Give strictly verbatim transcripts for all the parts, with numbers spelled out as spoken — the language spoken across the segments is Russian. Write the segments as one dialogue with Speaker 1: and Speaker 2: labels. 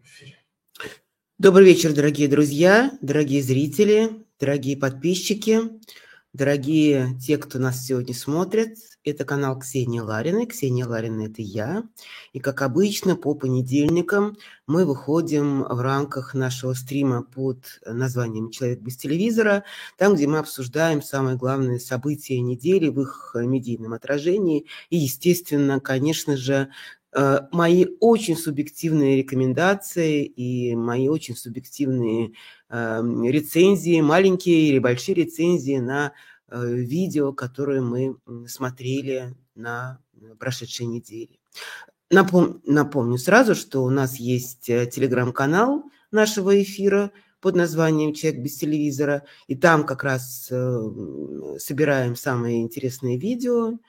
Speaker 1: Добрый вечер, дорогие друзья, дорогие зрители, дорогие подписчики, дорогие те, кто нас сегодня смотрит. Это канал Ксении Лариной. Ксения Ларина – это я. И, как обычно, по понедельникам мы выходим в рамках нашего стрима под названием «Человек без телевизора», там, где мы обсуждаем самые главные события недели в их медийном отражении. И, естественно, конечно же, мои очень субъективные рекомендации и мои очень субъективные э, рецензии, маленькие или большие рецензии на э, видео, которые мы смотрели на прошедшей неделе. Напом- напомню сразу, что у нас есть телеграм-канал нашего эфира под названием «Человек без телевизора», и там как раз э, собираем самые интересные видео.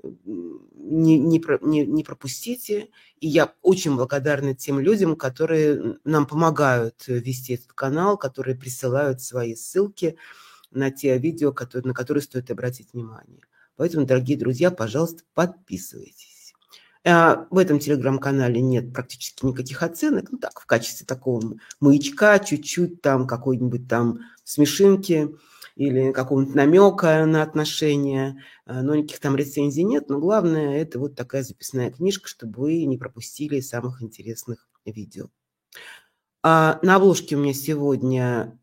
Speaker 1: Не, не, не, не пропустите. И я очень благодарна тем людям, которые нам помогают вести этот канал, которые присылают свои ссылки на те видео, которые, на которые стоит обратить внимание. Поэтому, дорогие друзья, пожалуйста, подписывайтесь. В этом телеграм-канале нет практически никаких оценок. Ну так, в качестве такого маячка, чуть-чуть там какой-нибудь там смешинки или какого-нибудь намека на отношения, но никаких там рецензий нет. Но главное, это вот такая записная книжка, чтобы вы не пропустили самых интересных видео. А на обложке у меня сегодня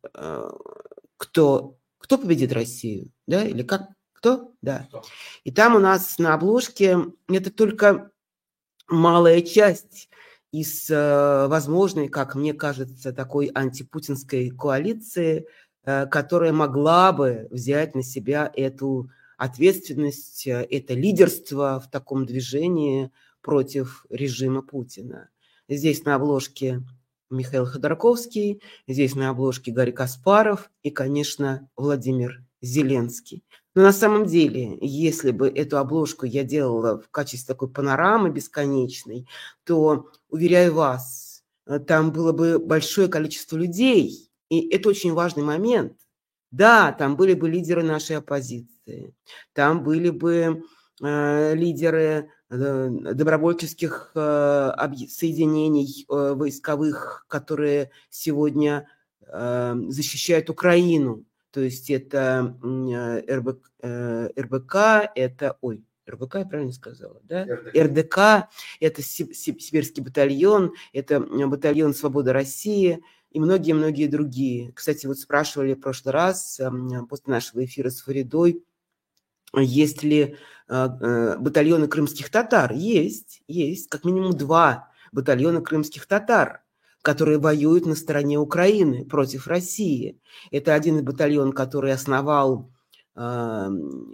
Speaker 1: кто, кто победит Россию, да, или как, кто? Да. И там у нас на обложке это только малая часть из возможной, как мне кажется, такой антипутинской коалиции, которая могла бы взять на себя эту ответственность, это лидерство в таком движении против режима Путина. Здесь на обложке Михаил Ходорковский, здесь на обложке Гарри Каспаров и, конечно, Владимир Зеленский. Но на самом деле, если бы эту обложку я делала в качестве такой панорамы бесконечной, то, уверяю вас, там было бы большое количество людей. И это очень важный момент. Да, там были бы лидеры нашей оппозиции, там были бы э, лидеры э, добровольческих э, соединений э, войсковых, которые сегодня э, защищают Украину. То есть это РБК, РБК, это, ой, РБК, я правильно сказала, да? РДК, РДК это Сибирский батальон, это батальон «Свобода России» и многие-многие другие. Кстати, вот спрашивали в прошлый раз, после нашего эфира с Фаридой, есть ли батальоны крымских татар. Есть, есть, как минимум два батальона крымских татар, которые воюют на стороне Украины против России. Это один батальон, который основал э,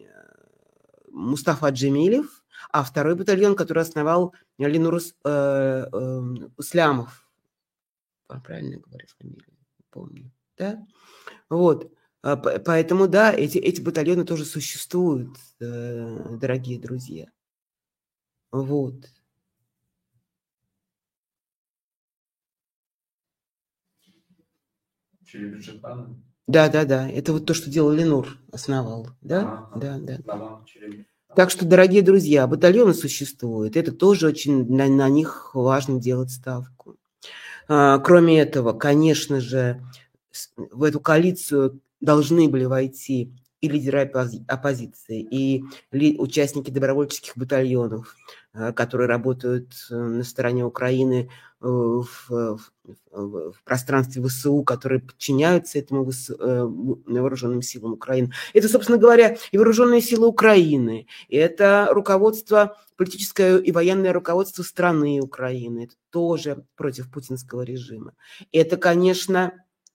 Speaker 1: Мустафа Джемилев, а второй батальон, который основал Ленур э, э, Услямов. Правильно говорю фамилию? Не помню. Да? Вот. Поэтому, да, эти, эти батальоны тоже существуют, э, дорогие друзья. Вот. Да, да, да. Это вот то, что делал Ленур, основал. Да, а, да, да. да. Так что, дорогие друзья, батальоны существуют. Это тоже очень на, на них важно делать ставку. А, кроме этого, конечно же, в эту коалицию должны были войти и лидеры оппозиции, и участники добровольческих батальонов, которые работают на стороне Украины в, в, в пространстве ВСУ, которые подчиняются этому ВСУ, вооруженным силам Украины. Это, собственно говоря, и вооруженные силы Украины, и это руководство, политическое и военное руководство страны Украины, это тоже против путинского режима. Это, конечно,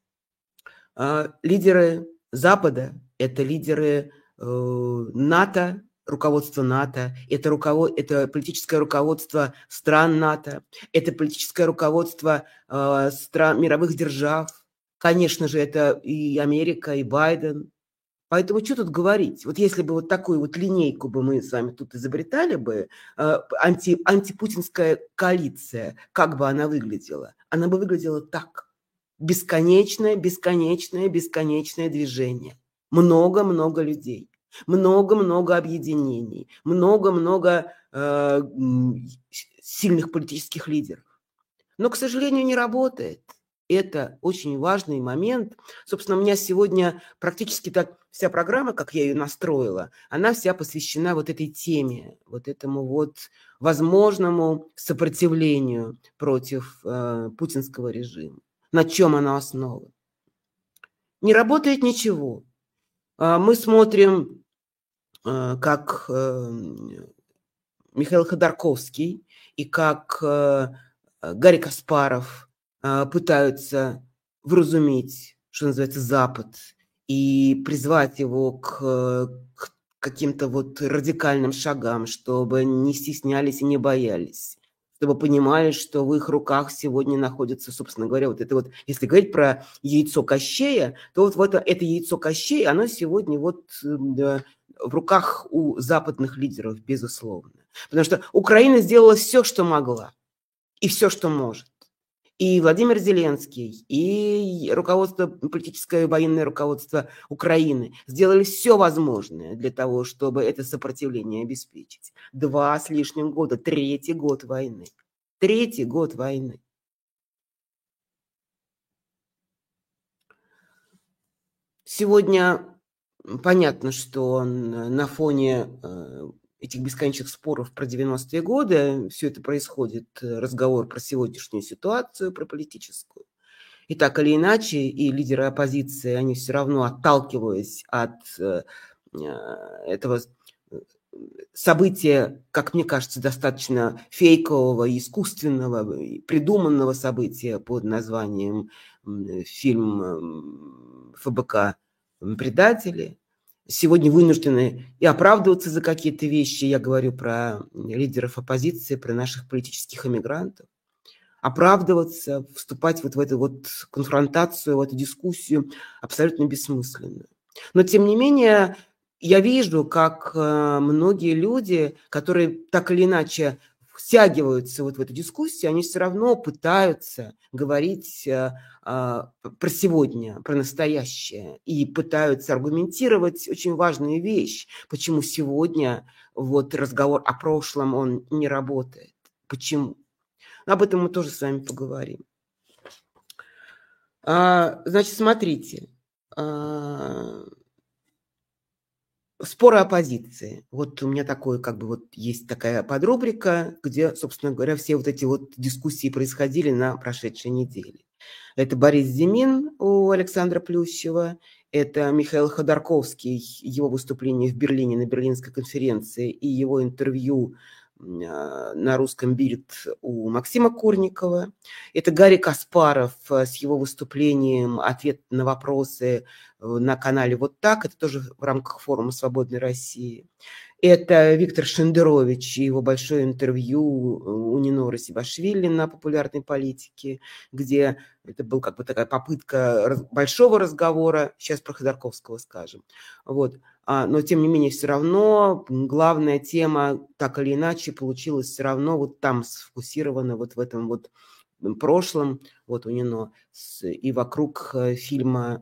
Speaker 1: лидеры Запада, это лидеры НАТО, руководство НАТО, это, руковод... это политическое руководство стран НАТО, это политическое руководство э, стран, мировых держав. Конечно же, это и Америка, и Байден. Поэтому что тут говорить? Вот если бы вот такую вот линейку бы мы с вами тут изобретали бы, э, анти... антипутинская коалиция, как бы она выглядела? Она бы выглядела так. Бесконечное, бесконечное, бесконечное движение. Много-много людей. Много-много объединений, много-много э, сильных политических лидеров. Но, к сожалению, не работает. Это очень важный момент. Собственно, у меня сегодня практически так вся программа, как я ее настроила, она вся посвящена вот этой теме, вот этому вот возможному сопротивлению против э, путинского режима. На чем оно основано? Не работает ничего. А, Мы смотрим, э, как э, Михаил Ходорковский и как э, Гарри Каспаров э, пытаются вразумить, что называется, Запад и призвать его к, э, к каким-то вот радикальным шагам, чтобы не стеснялись и не боялись, чтобы понимали, что в их руках сегодня находится, собственно говоря, вот это вот, если говорить про яйцо Кощея, то вот, вот это яйцо Кощея, оно сегодня вот да, в руках у западных лидеров, безусловно. Потому что Украина сделала все, что могла, и все, что может. И Владимир Зеленский, и руководство, политическое и военное руководство Украины сделали все возможное для того, чтобы это сопротивление обеспечить. Два с лишним года, третий год войны. Третий год войны. Сегодня понятно, что на фоне этих бесконечных споров про девяностые годы все это происходит, разговор про сегодняшнюю ситуацию, про политическую. И так или иначе, и лидеры оппозиции, они все равно, отталкиваясь от этого события, как мне кажется, достаточно фейкового, искусственного, придуманного события под названием фильм ФБК «Предатели», сегодня вынуждены и оправдываться за какие-то вещи. Я говорю про лидеров оппозиции, про наших политических эмигрантов. Оправдываться, вступать вот в эту вот конфронтацию, в эту дискуссию абсолютно бессмысленно. Но, тем не менее, я вижу, как многие люди, которые так или иначе втягиваются вот в эту дискуссию, они все равно пытаются говорить про сегодня, про настоящее, и пытаются аргументировать очень важную вещь, почему сегодня вот разговор о прошлом, он не работает. Почему? Об этом мы тоже с вами поговорим. Значит, смотрите. Споры оппозиции. Вот у меня такой, как бы, вот есть такая подрубрика, где, собственно говоря, все вот эти вот дискуссии происходили на прошедшей неделе. Это Борис Зимин у Александра Плющева, это Михаил Ходорковский, его выступление в Берлине на Берлинской конференции и его интервью на русском Бильд у Максима Курникова. Это Гарри Каспаров с его выступлением, ответ на вопросы на канале «Вот так». Это тоже в рамках форума «Свободной России». Это Виктор Шендерович и его большое интервью у Ниноры Сибашвили на «Популярной политике», где это была как бы такая попытка большого разговора, сейчас про Ходорковского скажем. Вот. Но, тем не менее, все равно главная тема, так или иначе, получилась все равно вот там сфокусирована, вот в этом вот прошлом, вот у Нино, и вокруг фильма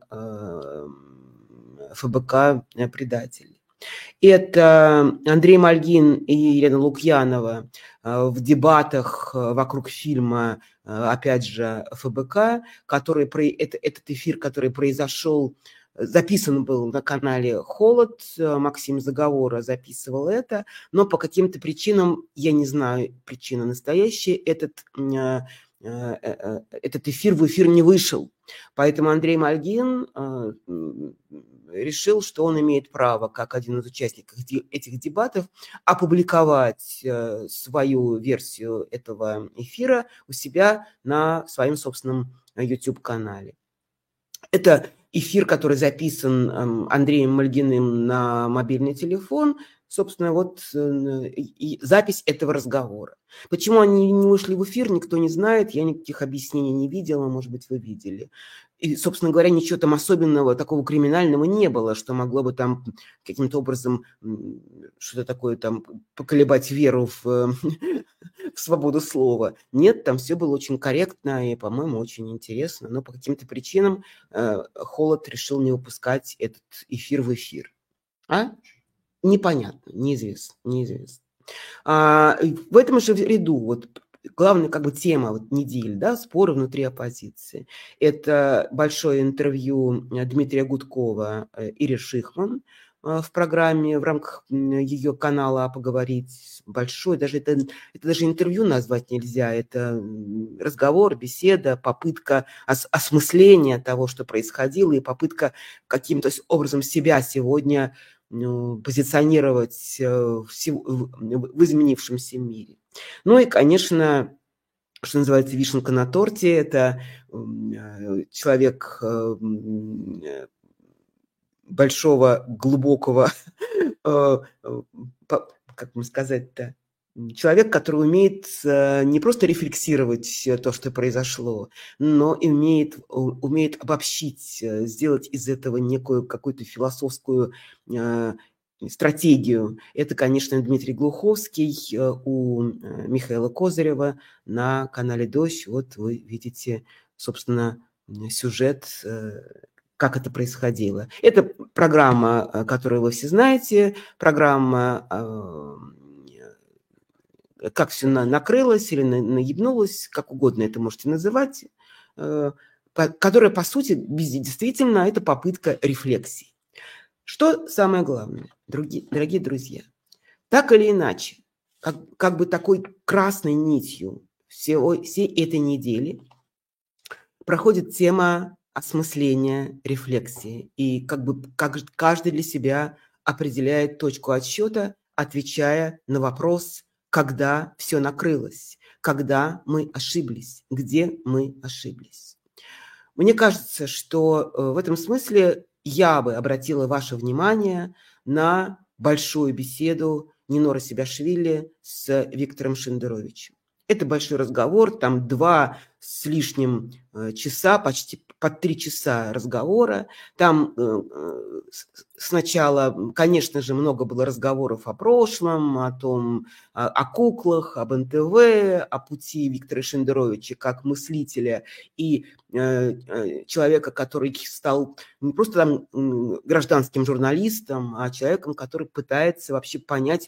Speaker 1: ФБК «Предатели». Это Андрей Мальгин и Елена Лукьянова в дебатах вокруг фильма, опять же, ФБК, который, этот эфир, который произошел, записан был на канале «Холод», Максим Заговора записывал это, но по каким-то причинам, я не знаю причины настоящие, этот, этот эфир в эфир не вышел. Поэтому Андрей Мальгин решил, что он имеет право, как один из участников этих дебатов, опубликовать свою версию этого эфира у себя на своем собственном YouTube-канале. Это эфир, который записан Андреем Мальгиным на мобильный телефон, собственно, вот и запись этого разговора. Почему они не вышли в эфир, никто не знает, я никаких объяснений не видела, может быть, вы видели. И, собственно говоря, ничего там особенного, такого криминального не было, что могло бы там каким-то образом что-то такое там поколебать веру в, в свободу слова. Нет, там все было очень корректно и, по-моему, очень интересно, но по каким-то причинам э, Холод решил не выпускать этот эфир в эфир. А? Непонятно, неизвестно, неизвестно. А, в этом же ряду, вот главная как бы тема вот недели, да, споры внутри оппозиции. Это большое интервью Дмитрия Гудкова Ире Шихман в программе, в рамках ее канала «Поговорить». Большой, даже это, это даже интервью назвать нельзя, это разговор, беседа, попытка ос- осмысления того, что происходило, и попытка каким-то образом себя сегодня ну, позиционировать в, в изменившемся мире. Ну и, конечно, что называется, вишенка на торте, это человек большого, глубокого, как вам сказать-то, человек, который умеет не просто рефлексировать то, что произошло, но и умеет, умеет обобщить, сделать из этого некую какую-то философскую стратегию. Это, конечно, Дмитрий Глуховский у Михаила Козырева на канале «Дождь». Вот вы видите, собственно, сюжет, как это происходило. Это программа, которую вы все знаете, программа «Как все накрылось» или наебнулось, как угодно это можете называть, которая, по сути, действительно, это попытка рефлексии. Что самое главное, дорогие, дорогие друзья, так или иначе, как, как бы такой красной нитью всего, всей этой недели проходит тема осмысления, рефлексии. И как бы как, каждый для себя определяет точку отсчета, отвечая на вопрос, когда все накрылось, когда мы ошиблись, где мы ошиблись. Мне кажется, что в этом смысле я бы обратила ваше внимание на большую беседу Нинора Себяшвили с Виктором Шендеровичем. Это большой разговор, там два с лишним часа, почти по три часа разговора. Там сначала, конечно же, много было разговоров о прошлом, о том, о куклах, об эн тэ вэ, о пути Виктора Шендеровича как мыслителя и человека, который стал не просто там гражданским журналистом, а человеком, который пытается вообще понять,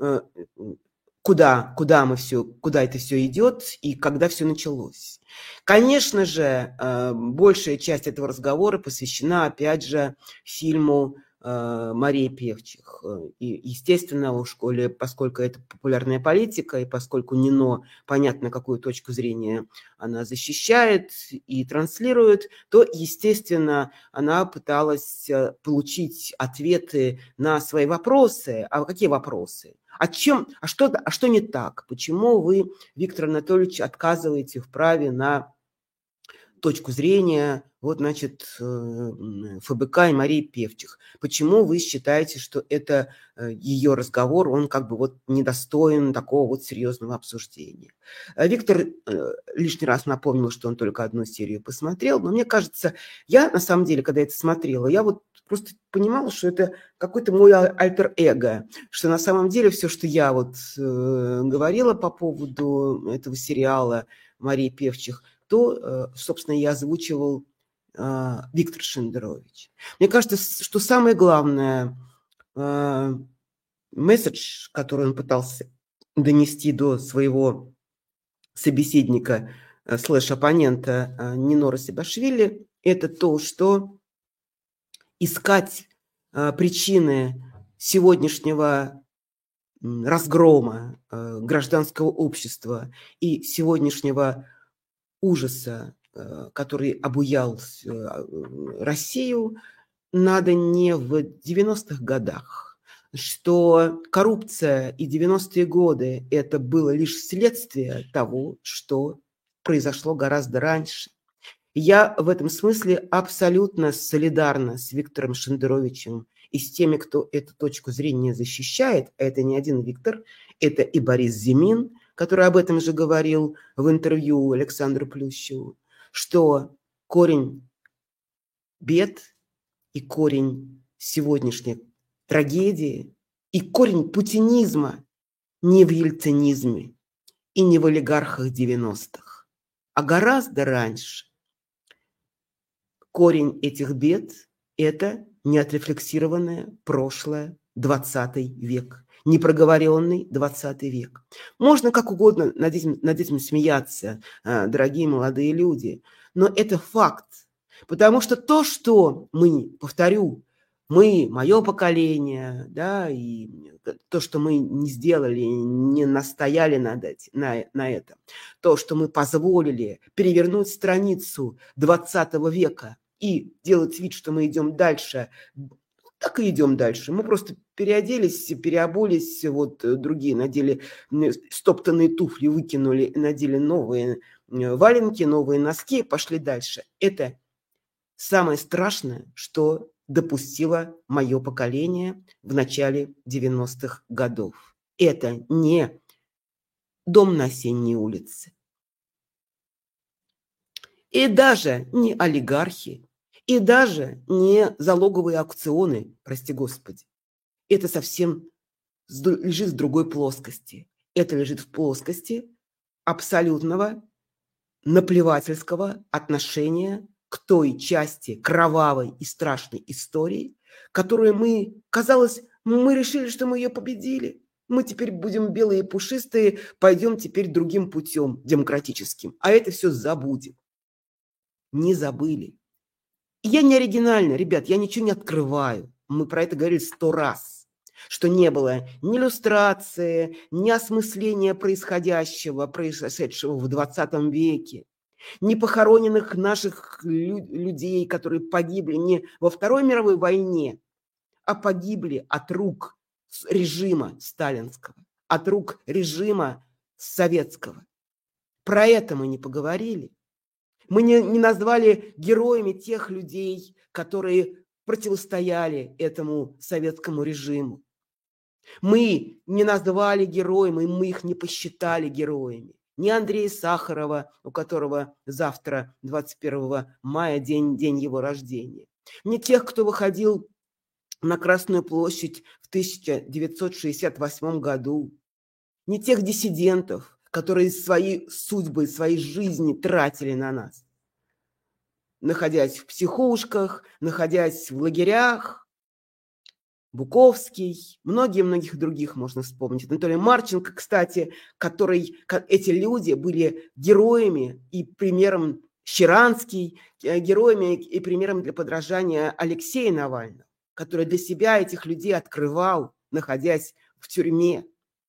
Speaker 1: куда, куда мы все, куда это все идет и когда все началось. Конечно же, большая часть этого разговора посвящена, опять же, фильму Марии Певчих. И, естественно, у школе, поскольку это популярная политика, и поскольку Нино, понятно, какую точку зрения она защищает и транслирует, то, естественно, она пыталась получить ответы на свои вопросы. А какие вопросы? О чем, а что, а что не так? Почему вы, Виктор Анатольевич, отказываете в праве на точку зрения, вот, значит, эф бэ ка и Марии Певчих? Почему вы считаете, что это ее разговор, он как бы вот недостоин такого вот серьезного обсуждения? Виктор лишний раз напомнил, что он только одну серию посмотрел, но мне кажется, я на самом деле, когда это смотрела, я вот просто понимала, что это какой-то мой альтер-эго, что на самом деле все, что я вот э, говорила по поводу этого сериала Марии Певчих, то, собственно, я озвучивал э, Виктор Шендерович. Мне кажется, что самое главное э, месседж, который он пытался донести до своего собеседника э, слэш-оппонента э, Нинора Себяшвили, это то, что искать э, причины сегодняшнего разгрома э, гражданского общества и сегодняшнего ужаса, который обуял Россию, надо не в девяностых годах, что коррупция и девяностые годы – это было лишь следствие того, что произошло гораздо раньше. Я в этом смысле абсолютно солидарна с Виктором Шендеровичем и с теми, кто эту точку зрения защищает. А это не один Виктор, это и Борис Зимин, который об этом же говорил в интервью Александру Плющеву, что корень бед и корень сегодняшней трагедии и корень путинизма не в ельцинизме и не в олигархах девяностых, а гораздо раньше. Корень этих бед – это неотрефлексированное прошлое, двадцатый век. непроговоренный двадцатый век. Можно как угодно над этим, над этим смеяться, дорогие молодые люди, но это факт. Потому что то, что мы, повторю, мы, мое поколение, да, и то, что мы не сделали, не настояли над этим, на, на этом, то, что мы позволили перевернуть страницу двадцатого века и делать вид, что мы идем дальше, так и идем дальше. Мы просто переоделись, переобулись, вот другие надели стоптанные туфли, выкинули, надели новые валенки, новые носки, пошли дальше. Это самое страшное, что допустило мое поколение в начале девяностых годов. Это не дом на Осенней улице. И даже не олигархи, и даже не залоговые аукционы, прости господи. Это совсем лежит в другой плоскости. Это лежит в плоскости абсолютного наплевательского отношения к той части кровавой и страшной истории, которую мы, казалось, мы решили, что мы ее победили. Мы теперь будем белые и пушистые, пойдем теперь другим путем, демократическим. А это все забудем. Не забыли. Я не оригинальна, ребят, я ничего не открываю. Мы про это говорили сто раз, что не было ни иллюстрации, ни осмысления происходящего, произошедшего в двадцатом веке, ни похороненных наших лю- людей, которые погибли не во Второй мировой войне, а погибли от рук режима сталинского, от рук режима советского. Про это мы не поговорили. Мы не, не назвали героями тех людей, которые противостояли этому советскому режиму. Мы не назвали героями, мы их не посчитали героями. Ни Андрея Сахарова, у которого завтра, двадцать первого мая, день, день его рождения. Ни тех, кто выходил на Красную площадь в тысяча девятьсот шестьдесят восьмом году. Ни тех диссидентов, которые свои судьбы, свои жизни тратили на нас, находясь в психушках, находясь в лагерях. Буковский, многие-многих других можно вспомнить. Анатолий Марченко, кстати, который, эти люди были героями и примером, Щеранский, героями и примером для подражания Алексея Навального, который для себя этих людей открывал, находясь в тюрьме.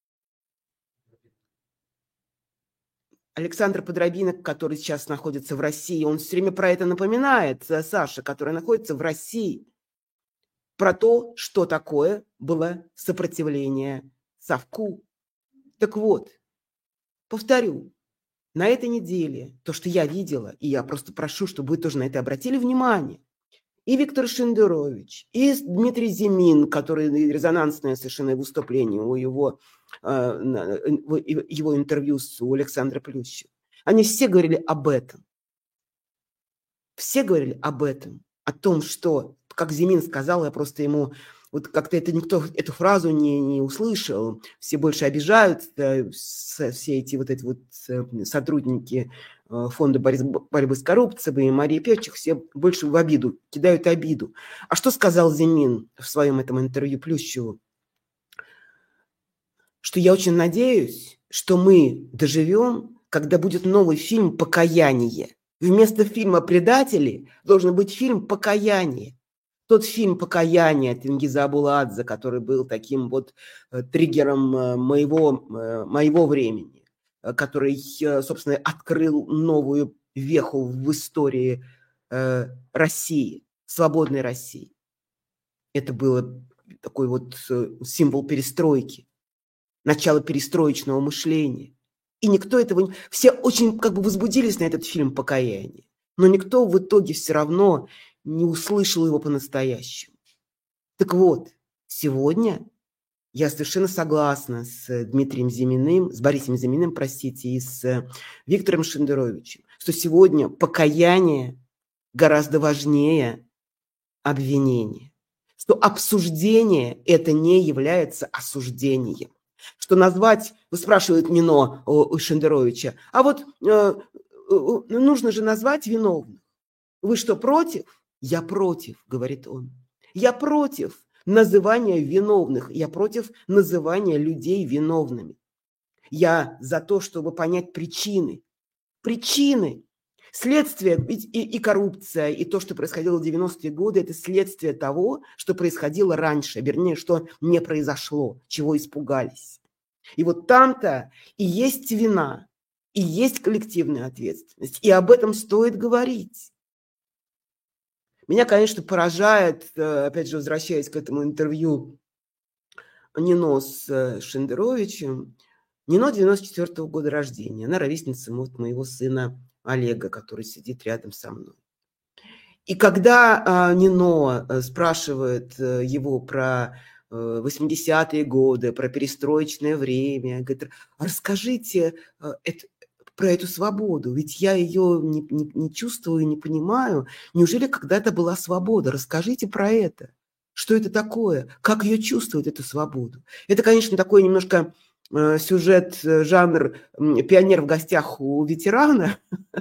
Speaker 1: Александр Подробинок, который сейчас находится в России, он все время про это напоминает, Саша, который находится в России, про то, что такое было сопротивление совку. Так вот, повторю, на этой неделе то, что я видела, и я просто прошу, чтобы вы тоже на это обратили внимание, и Виктор Шендерович, и Дмитрий Зимин, который резонансное совершенно выступление у его, его интервью с у Александра Плющева, они все говорили об этом. Все говорили об этом, о том, что, как Зимин сказал, я просто ему, вот как-то это никто эту фразу не, не услышал, все больше обижают, да, все эти вот эти вот сотрудники фонда борьбы с коррупцией, и Мария Певчих, все больше в обиду, кидают обиду. А что сказал Зимин в своем этом интервью Плющеву? Что я очень надеюсь, что мы доживем, когда будет новый фильм «Покаяние». Вместо фильма «Предатели» должен быть фильм «Покаяние». Тот фильм «Покаяние» Тенгиза Абуладзе, который был таким вот триггером моего, моего времени, который, собственно, открыл новую веху в истории России, свободной России. Это был такой вот символ перестройки, начало перестроечного мышления. И никто этого... Все очень как бы возбудились на этот фильм «Покаяние», но никто в итоге все равно не услышал его по-настоящему. Так вот, сегодня я совершенно согласна с Дмитрием Зиминым, с Борисом Зиминым, простите, и с Виктором Шендеровичем, что сегодня покаяние гораздо важнее обвинения, что обсуждение это не является осуждением. Что назвать, вы спрашиваете Нино у Шендеровича, а вот э, нужно же назвать виновных. Вы что, против? Я против, говорит он. Я против называния виновных. Я против называния людей виновными. Я за то, чтобы понять причины. Причины. Следствие, ведь и, и коррупция, и то, что происходило в девяностые годы, это следствие того, что происходило раньше, вернее, что не произошло, чего испугались. И вот там-то и есть вина, и есть коллективная ответственность, и об этом стоит говорить. Меня, конечно, поражает, опять же, возвращаясь к этому интервью Нино с Шендеровичем, Нино девяносто четвёртого года рождения, она ровесница вот моего сына Олега, который сидит рядом со мной. И когда э, Нино спрашивает э, его про э, восьмидесятые годы, про перестроечное время, говорит, расскажите э, это, про эту свободу, ведь я ее не, не, не чувствую, не понимаю. Неужели когда-то была свобода? Расскажите про это. Что это такое? Как ее чувствует, эту свободу? Это, конечно, такой немножко э, сюжет, э, жанр э, «Пионер в гостях у ветерана»,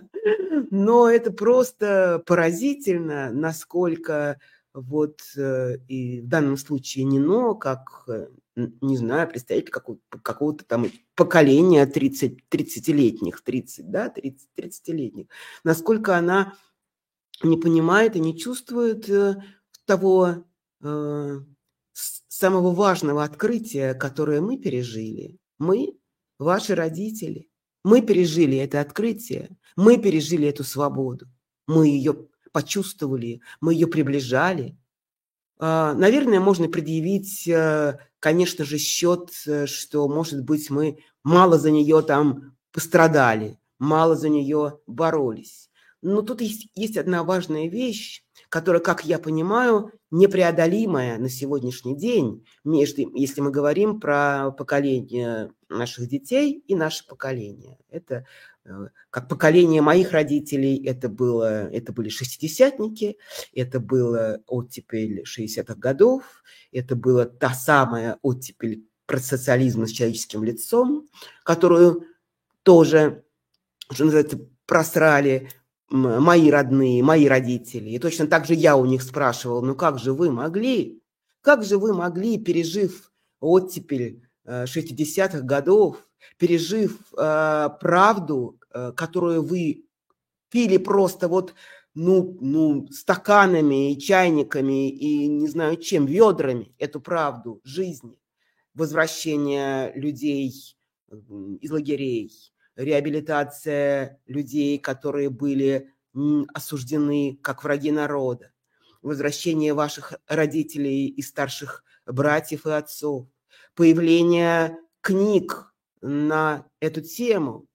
Speaker 1: но это просто поразительно, насколько вот э, и в данном случае Нино, как, э, не знаю, представитель какого-то, какого-то там поколения тридцать, тридцатилетних, тридцать, да, тридцать, тридцатилетних, насколько она не понимает и не чувствует э, того э, самого важного открытия, которое мы пережили. Мы, ваши родители, мы пережили это открытие, мы пережили эту свободу, мы ее почувствовали, мы ее приближали. Наверное, можно предъявить, конечно же, счет, что, может быть, мы мало за нее там пострадали, мало за нее боролись. Но тут есть, есть одна важная вещь, которая, как я понимаю, непреодолимая на сегодняшний день, между, если мы говорим про поколение наших детей и наше поколение. Это как поколение моих родителей, это, было, это были шестидесятники, это была оттепель шестидесятых годов, это была та самая оттепель про социализма с человеческим лицом, которую тоже, что называется, просрали мои родные, мои родители. И точно так же я у них спрашивал, ну как же вы могли, как же вы могли, пережив оттепель шестидесятых годов, пережив э, правду, э, которую вы пили просто вот, ну, ну, стаканами и чайниками и не знаю чем, ведрами, эту правду жизни, возвращение людей из лагерей, реабилитация людей, которые были осуждены как враги народа, возвращение ваших родителей и старших братьев и отцов, появление книг на эту тему,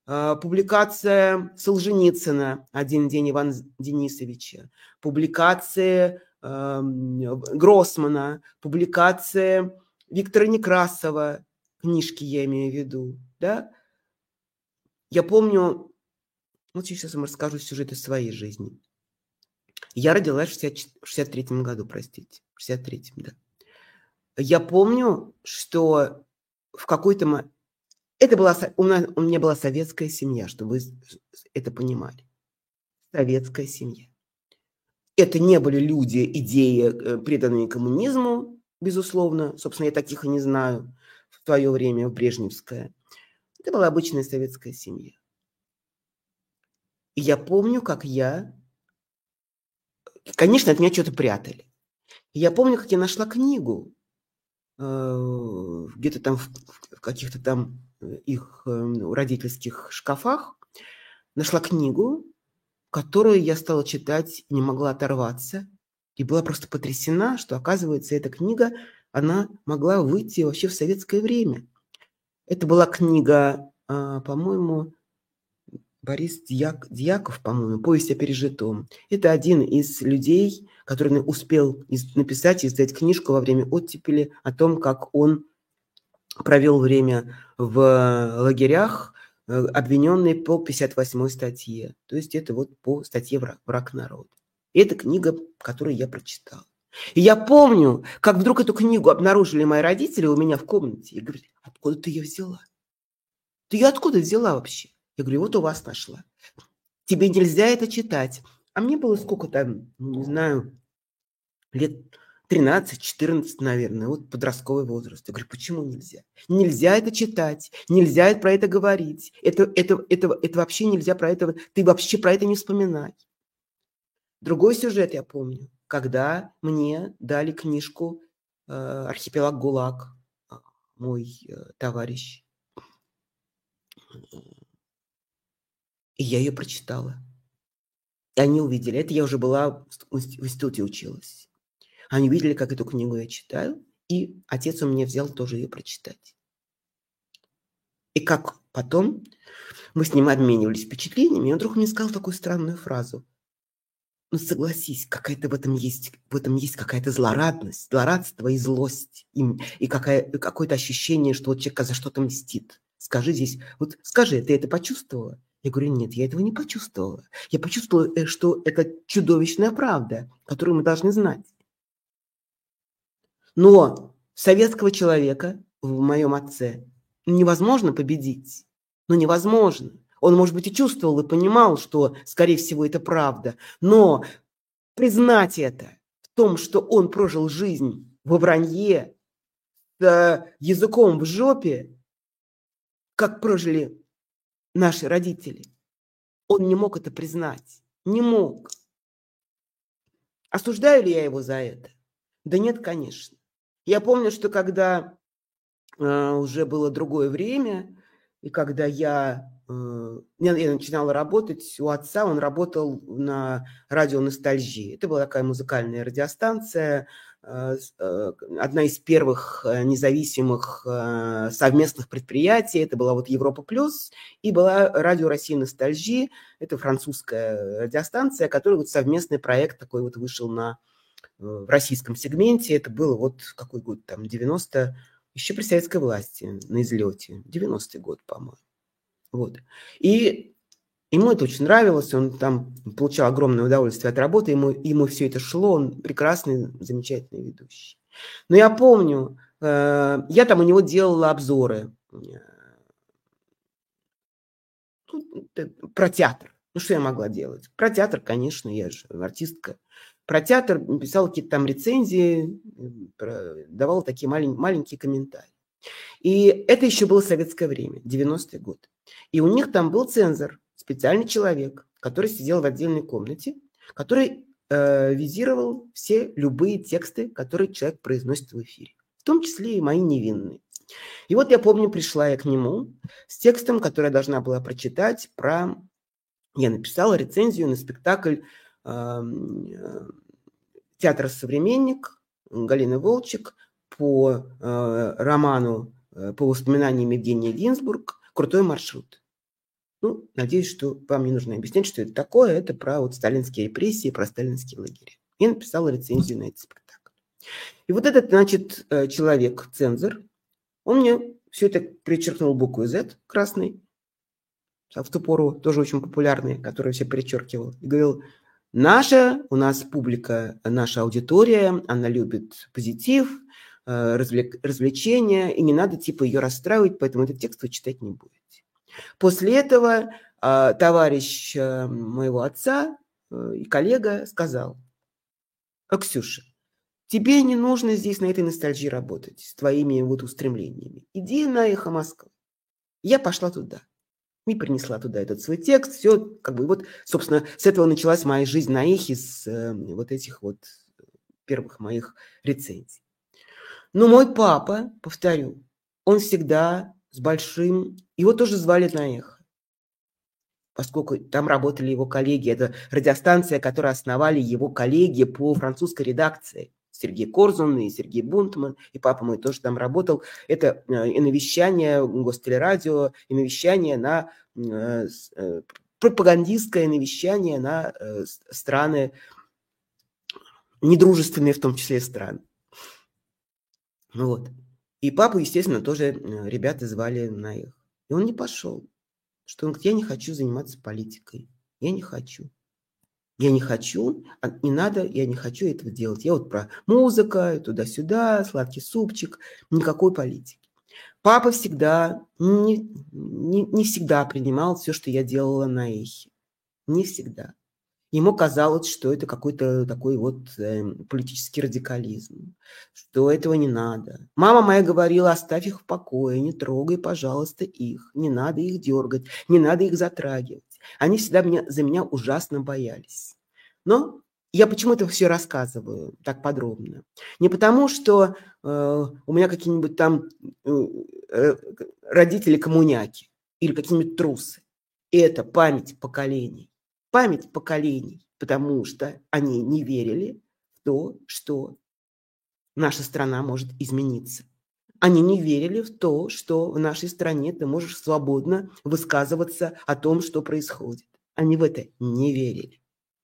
Speaker 1: публикация Солженицына «Один день Ивана Денисовича», публикация э, Гроссмана, публикация Виктора Некрасова, книжки я имею в виду, да? Я помню, вот сейчас я вам расскажу сюжет из своей жизни. Я родилась в шестьдесят третьем году, простите, в шестьдесят третьем, да. Я помню, что в какой-то момент... Это была, у, меня, у меня была советская семья, чтобы вы это понимали. Советская семья. Это не были люди, идеи, преданные коммунизму, безусловно. Собственно, я таких и не знаю в твое время, в брежневское. Это была обычная советская семья. И я помню, как я... Конечно, от меня что-то прятали. И я помню, как я нашла книгу где-то там в каких-то там их родительских шкафах, нашла книгу, которую я стала читать и не могла оторваться. И была просто потрясена, что, оказывается, эта книга, она могла выйти вообще в советское время. Это была книга, по-моему, Борис Дьяк, Дьяков, по-моему, «Повесть о пережитом». Это один из людей, который успел написать и издать книжку во время оттепели о том, как он провел время в лагерях, обвиненный по пятьдесят восьмой статье. То есть это вот по статье «Враг, враг народа». И это книга, которую я прочитала. И я помню, как вдруг эту книгу обнаружили мои родители у меня в комнате и говорят: откуда ты ее взяла? Ты ее откуда взяла вообще? Я говорю: вот у вас нашла. Тебе нельзя это читать. А мне было сколько там, не знаю, лет тринадцать-четырнадцать, наверное, вот подростковый возраст. Я говорю, почему нельзя? Нельзя это читать, нельзя про это говорить. Это, это, это, это вообще нельзя про это... Ты вообще про это не вспоминай. Другой сюжет я помню, когда мне дали книжку э, «Архипелаг ГУЛАГ», мой э, товарищ. И я ее прочитала. И они увидели. Это я уже была в институте училась. Они видели, как эту книгу я читаю, и отец у меня взял тоже ее прочитать. И как потом мы с ним обменивались впечатлениями, и он вдруг мне сказал такую странную фразу. Ну, согласись, какая-то в этом есть, в этом есть какая-то злорадность, злорадство и злость, и, и какая, какое-то ощущение, что вот человек за что-то мстит. Скажи здесь, вот скажи, ты это почувствовала? Я говорю, нет, я этого не почувствовала. Я почувствовала, что это чудовищная правда, которую мы должны знать. Но советского человека в моем отце невозможно победить. Ну, невозможно. Он, может быть, и чувствовал, и понимал, что, скорее всего, это правда. Но признать это в том, что он прожил жизнь во вранье, с языком в жопе, как прожили наши родители, он не мог это признать. Не мог. Осуждаю ли я его за это? Да нет, конечно. Я помню, что когда э, уже было другое время, и когда я, э, я, я начинала работать у отца, он работал на радио «Ностальжи». Это была такая музыкальная радиостанция, э, э, одна из первых независимых э, совместных предприятий. Это была вот «Европа плюс», и была радио «Россия Ностальжи». Это французская радиостанция, которая вот совместный проект такой вот вышел на в российском сегменте. Это было вот какой год там, девяносто, еще при советской власти на излете, девяностый год, по-моему. Вот. И ему это очень нравилось, он там получал огромное удовольствие от работы, ему, ему все это шло, он прекрасный, замечательный ведущий. Но я помню, э, я там у него делала обзоры про театр. Ну, что я могла делать? Про театр, конечно, я же артистка. Про театр писала какие-то там рецензии, давала такие малень, маленькие комментарии. И это еще было советское время, девяностый год. И у них там был цензор, специальный человек, который сидел в отдельной комнате, который э, визировал все любые тексты, которые человек произносит в эфире, в том числе и мои невинные. И вот я помню, пришла я к нему с текстом, который я должна была прочитать про... Я написала рецензию на спектакль э, театра «Современник» Галины Волчек по э, роману, э, по воспоминаниям Евгения Гинзбург «Крутой маршрут». Ну, надеюсь, что вам не нужно объяснять, что это такое. Это про вот сталинские репрессии, про сталинские лагеря. Я написала рецензию на этот спектакль. И вот этот, значит, человек, цензор, он мне все это перечеркнул буквой Z красной, в ту пору тоже очень популярный, который все перечеркивал, и говорил, наша, у нас публика, наша аудитория, она любит позитив, развлек, развлечения, и не надо типа ее расстраивать, поэтому этот текст вы читать не будете. После этого товарищ моего отца и коллега сказал, Ксюша, тебе не нужно здесь на этой ностальгии работать с твоими вот устремлениями. Иди на «Эхо Москвы». Я пошла туда. И принесла туда этот свой текст. Все, как бы, вот, собственно, с этого началась моя жизнь на «Эхе», с э, вот этих вот первых моих рецензий. Но мой папа, повторю, он всегда с большим... Его тоже звали на «Эхо», поскольку там работали его коллеги. Это радиостанция, которую основали его коллеги по французской редакции. Сергей Корзун и Сергей Бунтман, и папа мой тоже там работал. Это и навещание Гостелерадио, и навещание на э, пропагандистское навещание на э, страны, недружественные в том числе страны. Вот. И папу, естественно, тоже ребята звали на их. И он не пошел. Что он говорит, я не хочу заниматься политикой. Я не хочу. Я не хочу, не надо, я не хочу этого делать. Я вот про музыку, туда-сюда, сладкий супчик, никакой политики. Папа всегда, не, не, не всегда принимал все, что я делала на «Эхе. Не всегда. Ему казалось, что это какой-то такой вот э, политический радикализм, что этого не надо. Мама моя говорила: оставь их в покое, не трогай, пожалуйста, их, не надо их дергать, не надо их затрагивать. Они всегда меня, за меня ужасно боялись. Но я почему это все рассказываю так подробно? Не потому, что э, у меня какие-нибудь там э, родители-коммуняки или какие-нибудь трусы. Это память поколений. Память поколений, потому что они не верили в то, что наша страна может измениться. Они не верили в то, что в нашей стране ты можешь свободно высказываться о том, что происходит. Они в это не верили.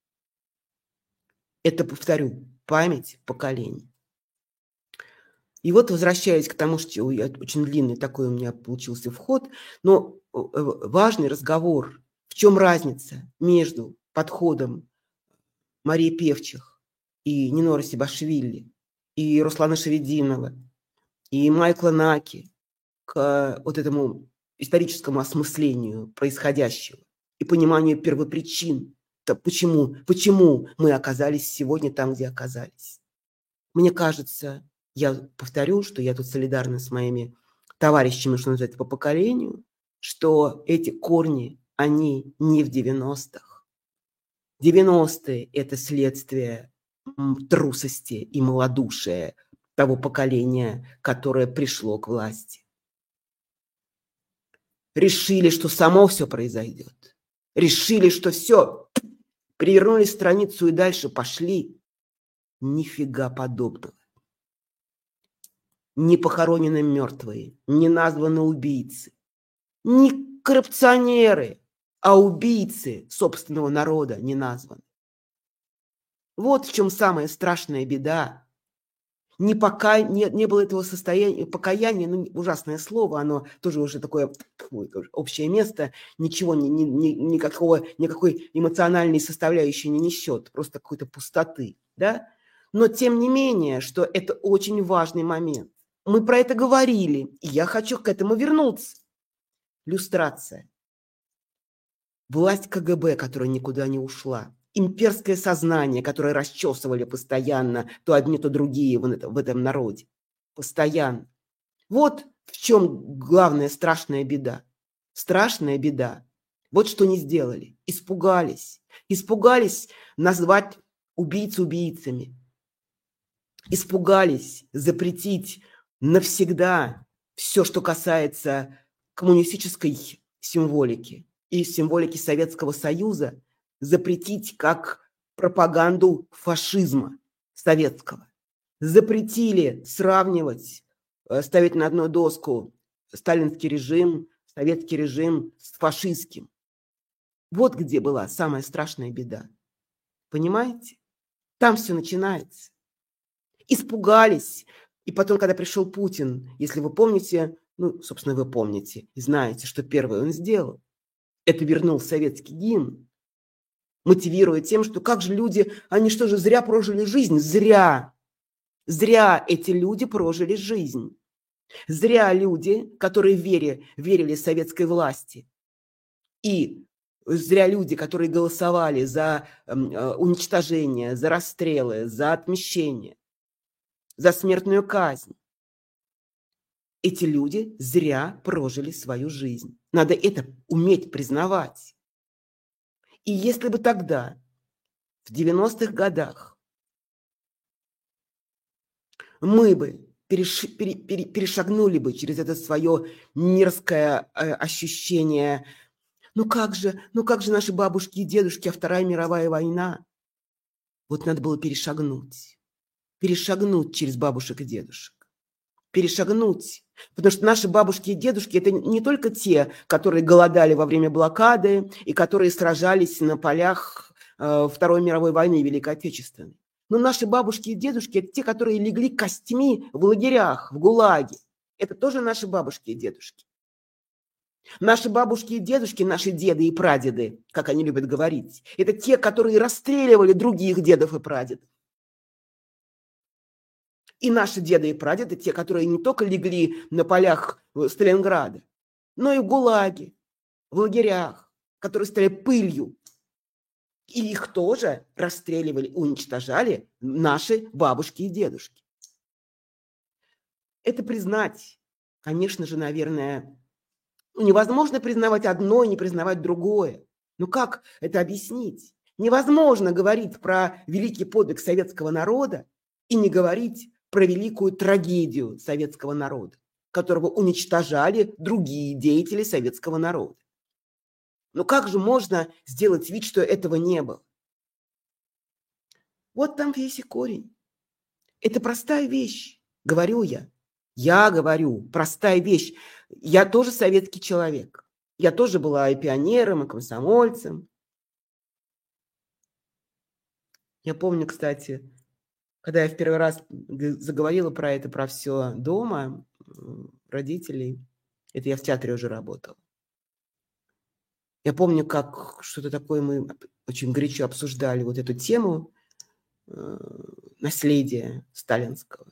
Speaker 1: Это, повторю, память поколений. И вот, возвращаясь к тому, что я, очень длинный такой у меня получился вход, но важный разговор, в чем разница между подходом Марии Певчих и Ниноры Сибашвили, и Руслана Шевединова, и Майкла Наки к вот этому историческому осмыслению происходящего и пониманию первопричин, то почему, почему мы оказались сегодня там, где оказались. Мне кажется, я повторю, что я тут солидарна с моими товарищами, что называется, по поколению, что эти корни, они не в девяностых. девяностые – это следствие трусости и малодушия того поколения, которое пришло к власти. Решили, что само все произойдет. Решили, что все, перевернули страницу и дальше пошли. Нифига подобного. Не похоронены мертвые, не названы убийцы, не коррупционеры, а убийцы собственного народа не названы. Вот в чем самая страшная беда. Не, пока, не, не было этого состояния, покаяния, ну, ужасное слово, оно тоже уже такое ой, общее место, ничего, ни, ни, ни, никакого, никакой эмоциональной составляющей не несет, просто какой-то пустоты, да? Но тем не менее, что это очень важный момент. Мы про это говорили, и я хочу к этому вернуться. Люстрация. Власть ка гэ бэ, которая никуда не ушла. Имперское сознание, которое расчесывали постоянно то одни, то другие в этом, в этом народе. Постоянно. Вот в чем главная страшная беда. Страшная беда. Вот что не сделали. Испугались. Испугались назвать убийц убийцами. Испугались запретить навсегда все, что касается коммунистической символики и символики Советского Союза, запретить как пропаганду фашизма советского. Запретили сравнивать, ставить на одну доску сталинский режим, советский режим с фашистским. Вот где была самая страшная беда. Понимаете? Там все начинается. Испугались. И потом, когда пришел Путин, если вы помните, ну, собственно, вы помните и знаете, что первое он сделал. Это вернул советский гимн, мотивируя тем, что как же люди, они что же зря прожили жизнь? Зря. Зря эти люди прожили жизнь. Зря люди, которые верили, верили советской власти. И зря люди, которые голосовали за э, уничтожение, за расстрелы, за отмещение, за смертную казнь. Эти люди зря прожили свою жизнь. Надо это уметь признавать. И если бы тогда, в девяностых годах, мы бы переш, пере, пере, перешагнули бы через это свое мерзкое э, ощущение, ну как же, ну как же наши бабушки и дедушки, а Вторая мировая война, вот надо было перешагнуть. Перешагнуть через бабушек и дедушек. Перешагнуть. Потому что наши бабушки и дедушки – это не только те, которые голодали во время блокады и которые сражались на полях э, Второй мировой войны и Великой Отечественной. Но наши бабушки и дедушки – это те, которые легли костьми в лагерях, в ГУЛАГе. Это тоже наши бабушки и дедушки. Наши бабушки и дедушки, наши деды и прадеды, как они любят говорить, это те, которые расстреливали других дедов и прадедов. И наши деды и прадеды, те, которые не только легли на полях Сталинграда, но и в ГУЛАГе, в лагерях, которые стали пылью И их тоже расстреливали, уничтожали наши бабушки и дедушки. Это признать, конечно же, наверное, невозможно признавать одно и не признавать другое. Ну как это объяснить? Невозможно говорить про великий подвиг советского народа и не говорить про великую трагедию советского народа, которого уничтожали другие деятели советского народа. Но как же можно сделать вид, что этого не было? Вот там весь и корень. Это простая вещь, говорю я. Я говорю, простая вещь. Я тоже советский человек. Я тоже была и пионером, и комсомольцем. Я помню, кстати, когда я в первый раз заговорила про это, про все дома, родителей, это я в театре уже работала. Я помню, как что-то такое мы очень горячо обсуждали, вот эту тему э, наследия сталинского.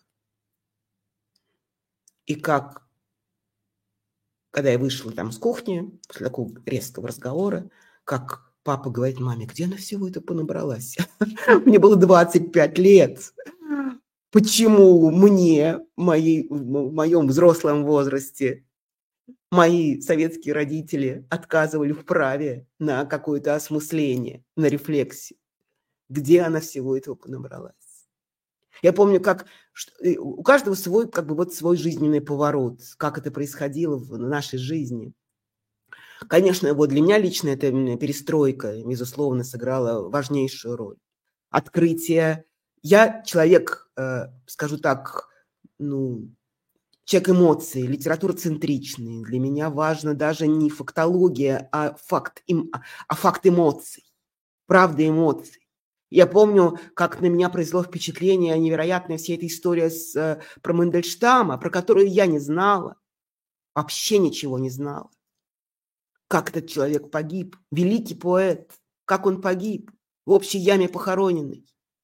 Speaker 1: И как, когда я вышла там с кухни, после такого резкого разговора, как папа говорит маме: где она всего это понабралась? Мне было двадцать пять лет. Почему мне, моей, в моем взрослом возрасте, мои советские родители отказывали в праве на какое-то осмысление, на рефлексию? Где она всего этого понабралась? Я помню, как у каждого свой, как бы вот свой жизненный поворот, как это происходило в нашей жизни. Конечно, вот для меня лично эта перестройка, безусловно, сыграла важнейшую роль. Открытие. Я человек, скажу так, ну, человек эмоций, литературоцентричный. Для меня важно даже не фактология, а факт, а факт эмоций, правда эмоций. Я помню, как на меня произвело впечатление невероятная вся эта история с, про Мандельштама, про которую я не знала, вообще ничего не знала. Как этот человек погиб, великий поэт, как он погиб, в общей яме похороненный.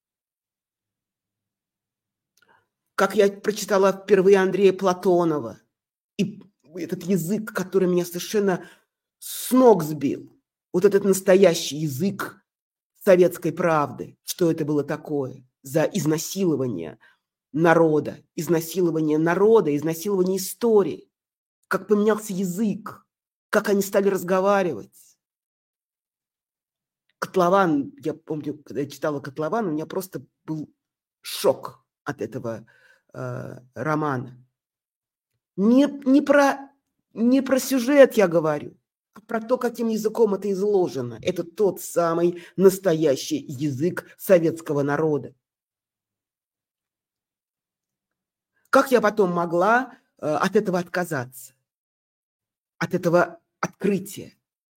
Speaker 1: Как я прочитала впервые Андрея Платонова, и этот язык, который меня совершенно с ног сбил, вот этот настоящий язык советской правды, что это было такое за изнасилование народа, изнасилование народа, изнасилование истории, как поменялся язык, как они стали разговаривать. Котлован, я помню, когда я читала Котлован, у меня просто был шок от этого э, романа. Не, не, про, не про сюжет я говорю, а про то, каким языком это изложено. Это тот самый настоящий язык советского народа. Как я потом могла э, от этого отказаться? От этого открытия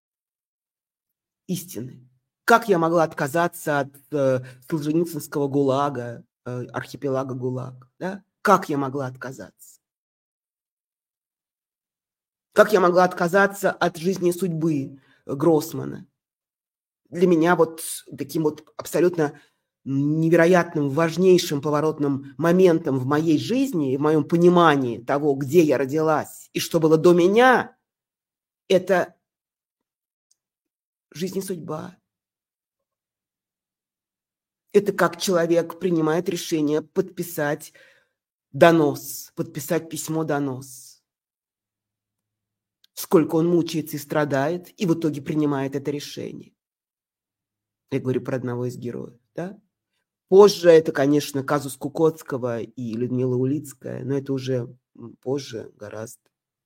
Speaker 1: истины? Как я могла отказаться от э, Солженицынского ГУЛАГа, э, архипелага ГУЛАГ? Да? Как я могла отказаться? Как я могла отказаться от жизни и судьбы Гроссмана? Для меня вот таким вот абсолютно невероятным, важнейшим поворотным моментом в моей жизни, в моем понимании того, где я родилась и что было до меня, это жизнь и судьба. Это как человек принимает решение подписать донос, подписать письмо-донос. Сколько он мучается и страдает, и в итоге принимает это решение. Я говорю про одного из героев, да? Позже это, конечно, казус Кукоцкого и Людмила Улицкая, но это уже позже гораздо.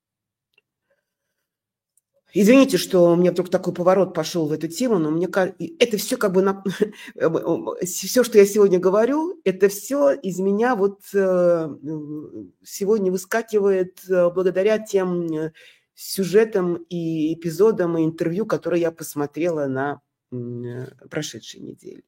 Speaker 1: Извините, что у меня вдруг такой поворот пошел в эту тему, но мне кажется, это все как бы, на... все, что я сегодня говорю, это все из меня вот сегодня выскакивает благодаря тем сюжетам и эпизодам и интервью, которые я посмотрела на прошедшей неделе.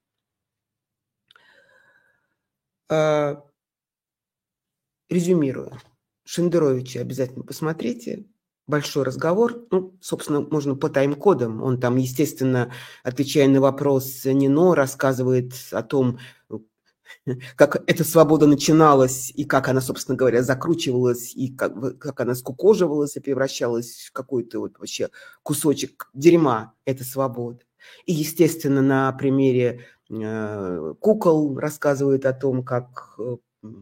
Speaker 1: Резюмирую. Шендеровича обязательно посмотрите. Большой разговор. Ну, собственно, можно по тайм-кодам. Он там, естественно, отвечая на вопрос Нино, рассказывает о том, как эта свобода начиналась, и как она, собственно говоря, закручивалась, и как, как она скукоживалась и превращалась в какой-то вот вообще кусочек дерьма, эта свобода. И, естественно, на примере э, кукол рассказывает о том, как э,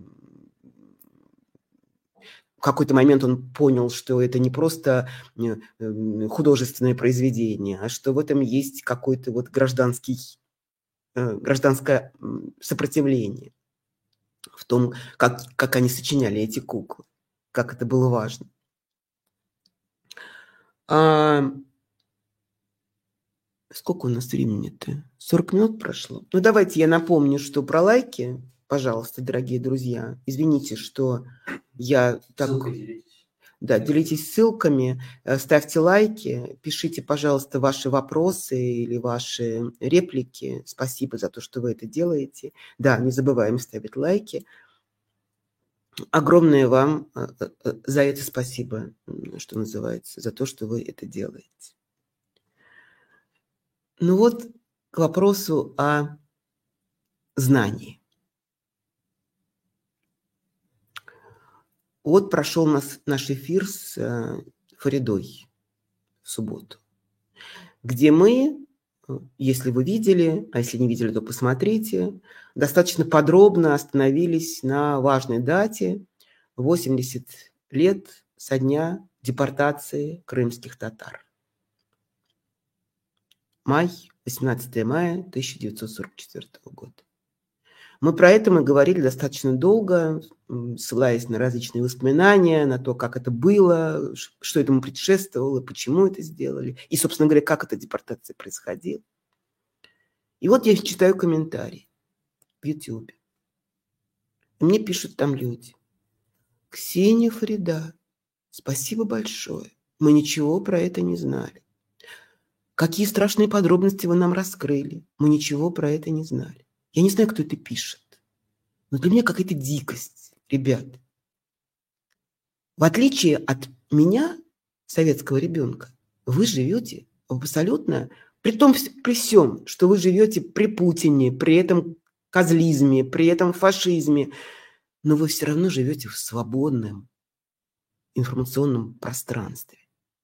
Speaker 1: в какой-то момент он понял, что это не просто э, э, художественное произведение, а что в этом есть какой-то вот гражданский, э, гражданское м, сопротивление в том, как, как они сочиняли эти куклы, как это было важно. А, сколько у нас времени-то? сорок минут прошло. Ну, давайте я напомню, что про лайки, пожалуйста, дорогие друзья. Извините, что я так...
Speaker 2: Ссылкой делитесь.
Speaker 1: Да, делитесь ссылками, э, ставьте лайки, пишите, пожалуйста, ваши вопросы или ваши реплики. Спасибо за то, что вы это делаете. Да, не забываем ставить лайки. Огромное вам э, э, за это спасибо, м, что называется, за то, что вы это делаете. Ну вот к вопросу о знании. Вот прошел нас, наш эфир с э, Фаридой в субботу, где мы, если вы видели, а если не видели, то посмотрите, достаточно подробно остановились на важной дате – восемьдесят лет со дня депортации крымских татар. Май, восемнадцатое мая тысяча девятьсот сорок четвёртого года. Мы про это мы говорили достаточно долго, ссылаясь на различные воспоминания, на то, как это было, что этому предшествовало, почему это сделали, и, собственно говоря, как эта депортация происходила. И вот я читаю комментарии в Ютьюбе. И мне пишут там люди. Ксения Фарида, спасибо большое. Мы ничего про это не знали. Какие страшные подробности вы нам раскрыли. Мы ничего про это не знали. Я не знаю, кто это пишет. Но для меня какая-то дикость, ребят. В отличие от меня, советского ребенка, вы живете в абсолютно, при том, при всем, что вы живете при Путине, при этом козлизме, при этом фашизме, но вы все равно живете в свободном информационном пространстве.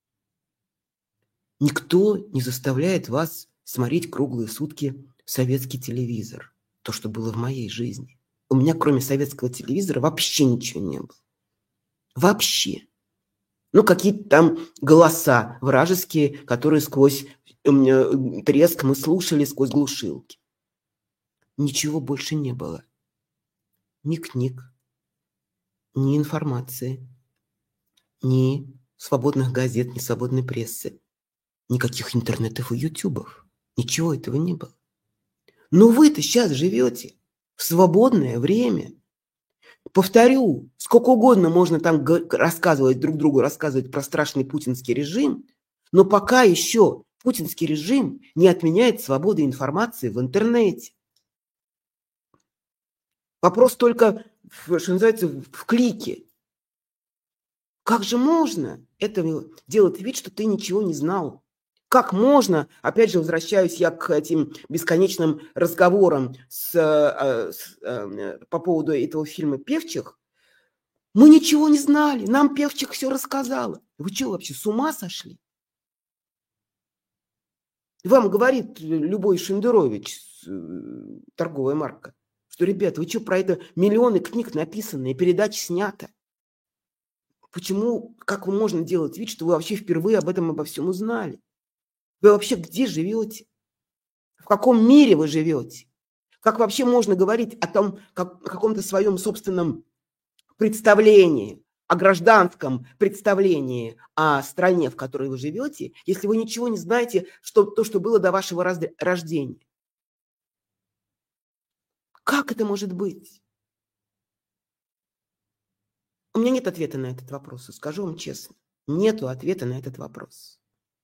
Speaker 1: Никто не заставляет вас смотреть круглые сутки советский телевизор. То, что было в моей жизни. У меня, кроме советского телевизора, вообще ничего не было. Вообще. Ну, какие-то там голоса вражеские, которые сквозь треск мы слушали, сквозь глушилки. Ничего больше не было. Ни книг, ни информации, ни свободных газет, ни свободной прессы. Никаких интернетов и ютубов. Ничего этого не было. Но вы-то сейчас живете в свободное время. Повторю, сколько угодно можно там рассказывать друг другу, рассказывать про страшный путинский режим, но пока еще путинский режим не отменяет свободу информации в интернете. Вопрос только, что называется, в клике. Как же можно это делать вид, что ты ничего не знал? Как можно, опять же, возвращаюсь я к этим бесконечным разговорам с, с, по поводу этого фильма «Певчих», мы ничего не знали, нам Певчих все рассказала. Вы что, вообще с ума сошли? Вам говорит любой Шендерович, торговая марка, что, ребята, вы что, про это миллионы книг написаны, и передач снято. Почему, как вы можно делать вид, что вы вообще впервые об этом обо всем узнали? Вы вообще где живете? В каком мире вы живете? Как вообще можно говорить о том, как, о каком-то своем собственном представлении, о гражданском представлении о стране, в которой вы живете, если вы ничего не знаете, что, то, что было до вашего рождения? Как это может быть? У меня нет ответа на этот вопрос, скажу вам честно. Нету ответа на этот вопрос.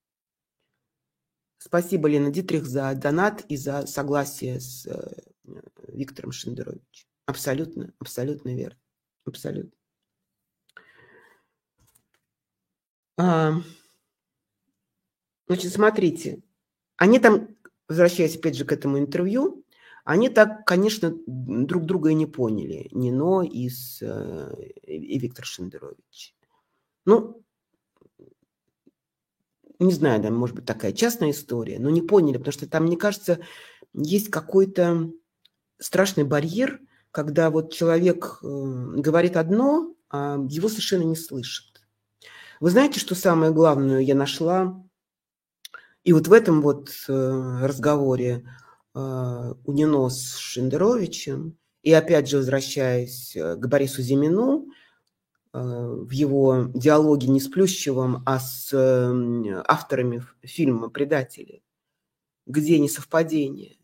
Speaker 1: Спасибо, Лена Дитрих, за донат и за согласие с э, Виктором Шендеровичем. Абсолютно, абсолютно верно. Абсолютно. А, значит, смотрите. Они там, возвращаясь опять же к этому интервью, они так, конечно, друг друга и не поняли. Нино и, с, и Виктор Шендерович. Ну, не знаю, да, может быть, такая частная история, но не поняли, потому что там, мне кажется, есть какой-то страшный барьер, когда вот человек э, говорит одно, а его совершенно не слышит. Вы знаете, что самое главное я нашла? И вот в этом вот э, разговоре э, Унино с Шендеровичем, и опять же возвращаясь э, к Борису Зимину, э, в его диалоге не с Плющевым, а с э, авторами фильма «Предатели», где несовпадение,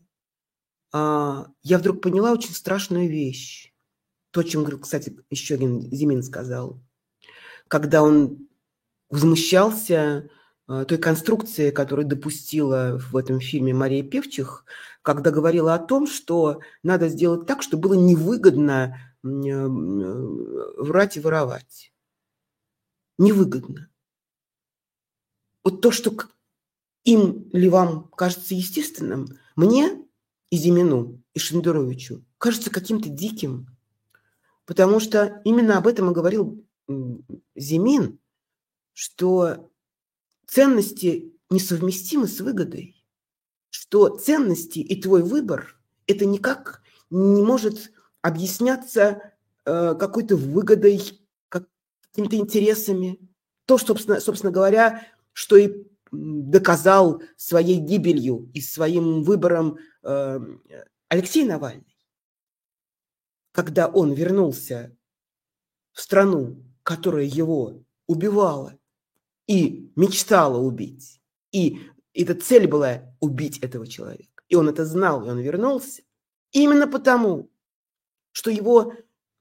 Speaker 1: э, я вдруг поняла очень страшную вещь. То, о чем говорил, кстати, еще один Зимин сказал. Когда он возмущался той конструкции, которую допустила в этом фильме Мария Певчих, когда говорила о том, что надо сделать так, чтобы было невыгодно врать и воровать. Невыгодно. Вот то, что им ли вам кажется естественным, мне и Зимину, и Шендеровичу кажется каким-то диким. Потому что именно об этом и говорил Зимин, что ценности несовместимы с выгодой, что ценности и твой выбор – это никак не может объясняться э, какой-то выгодой, какими-то интересами. То, собственно, собственно говоря, что и доказал своей гибелью и своим выбором э, Алексей Навальный, когда он вернулся в страну, которая его убивала, и мечтала убить. И эта цель была убить этого человека. И он это знал, и он вернулся. Именно потому, что его,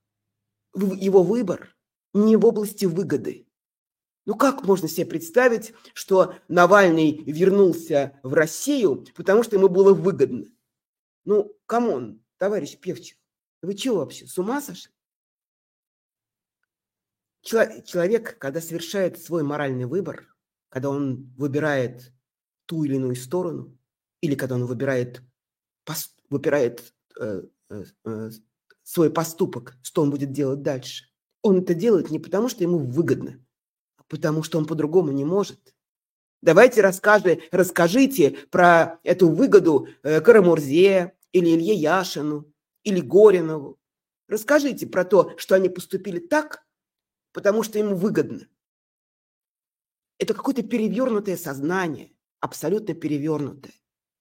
Speaker 1: его выбор не в области выгоды. Ну как можно себе представить, что Навальный вернулся в Россию, потому что ему было выгодно? Ну, камон, товарищ Певчих, вы чего вообще, с ума сошли? Человек, когда совершает свой моральный выбор, когда он выбирает ту или иную сторону, или когда он выбирает, выбирает э, э, свой поступок, что он будет делать дальше, он это делает не потому, что ему выгодно, а потому что он по-другому не может. Давайте расскажи, расскажите про эту выгоду э, Карамурзе или Илье Яшину или Горинову. Расскажите про то, что они поступили так, потому что ему выгодно. Это какое-то перевернутое сознание, абсолютно перевернутое.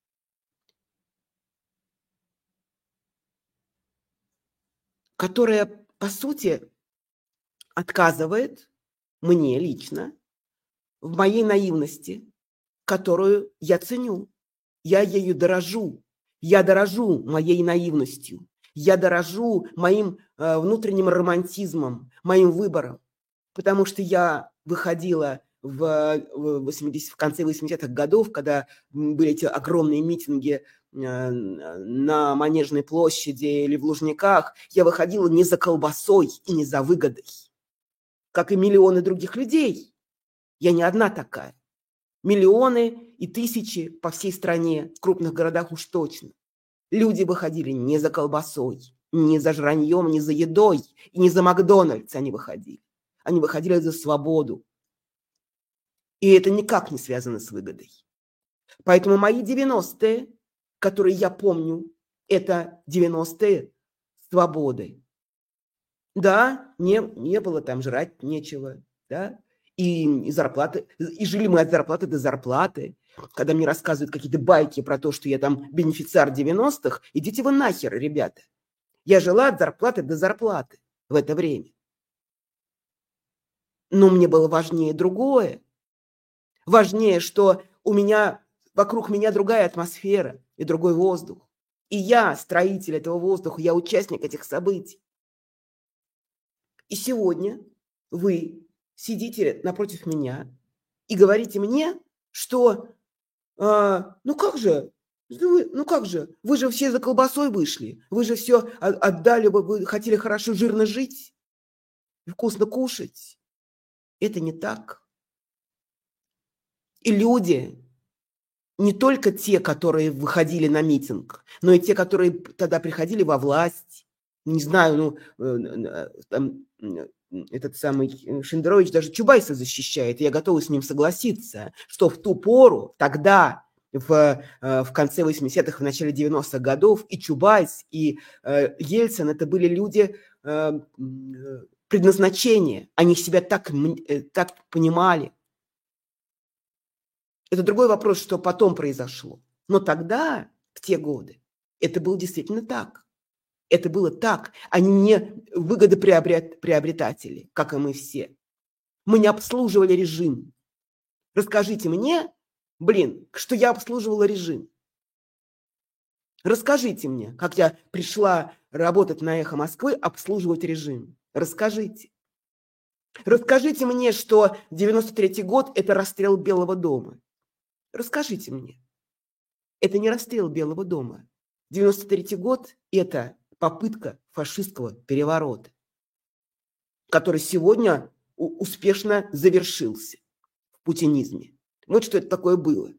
Speaker 1: Которое, по сути, отказывает мне лично в моей наивности, которую я ценю. Я ею дорожу. Я дорожу моей наивностью. Я дорожу моим э, внутренним романтизмом, моим выбором. Потому что я выходила в, восьмидесятых, в конце восьмидесятых годов, когда были эти огромные митинги на Манежной площади или в Лужниках, я выходила не за колбасой и не за выгодой, как и миллионы других людей. Я не одна такая. Миллионы и тысячи по всей стране, в крупных городах уж точно. Люди выходили не за колбасой, не за жраньем, не за едой, и не за Макдональдс они выходили. Они выходили за свободу. И это никак не связано с выгодой. Поэтому мои девяностые, которые я помню, это девяностые свободы. Да, не, не было там жрать нечего, да, и, и зарплаты, и жили мы от зарплаты до зарплаты. Когда мне рассказывают какие-то байки про то, что я там бенефициар девяностых, идите вы нахер, ребята. Я жила от зарплаты до зарплаты в это время. Но мне было важнее другое. Важнее, что у меня, вокруг меня другая атмосфера и другой воздух. И я строитель этого воздуха, я участник этих событий. И сегодня вы сидите напротив меня и говорите мне, что а, ну как же, ну как же, вы же все за колбасой вышли, вы же все отдали, вы хотели хорошо жирно жить, вкусно кушать. Это не так. И люди, не только те, которые выходили на митинг, но и те, которые тогда приходили во власть, не знаю, ну, там, этот самый Шендерович даже Чубайса защищает, и я готова с ним согласиться, что в ту пору, тогда, в, в конце восьмидесятых, в начале девяностых годов, и Чубайс, и э, Ельцин – это были люди э, предназначения, они себя так, так понимали. Это другой вопрос, что потом произошло. Но тогда, в те годы, это было действительно так. Это было так. Они не выгодоприобретатели, как и мы все. Мы не обслуживали режим. Расскажите мне, блин, что я обслуживала режим. Расскажите мне, как я пришла работать на «Эхо Москвы», обслуживать режим. Расскажите. Расскажите мне, что девяносто третий год – это расстрел Белого дома. Расскажите мне. Это не расстрел Белого дома. девяносто третий год – это попытка фашистского переворота, который сегодня успешно завершился в путинизме. Вот что это такое было.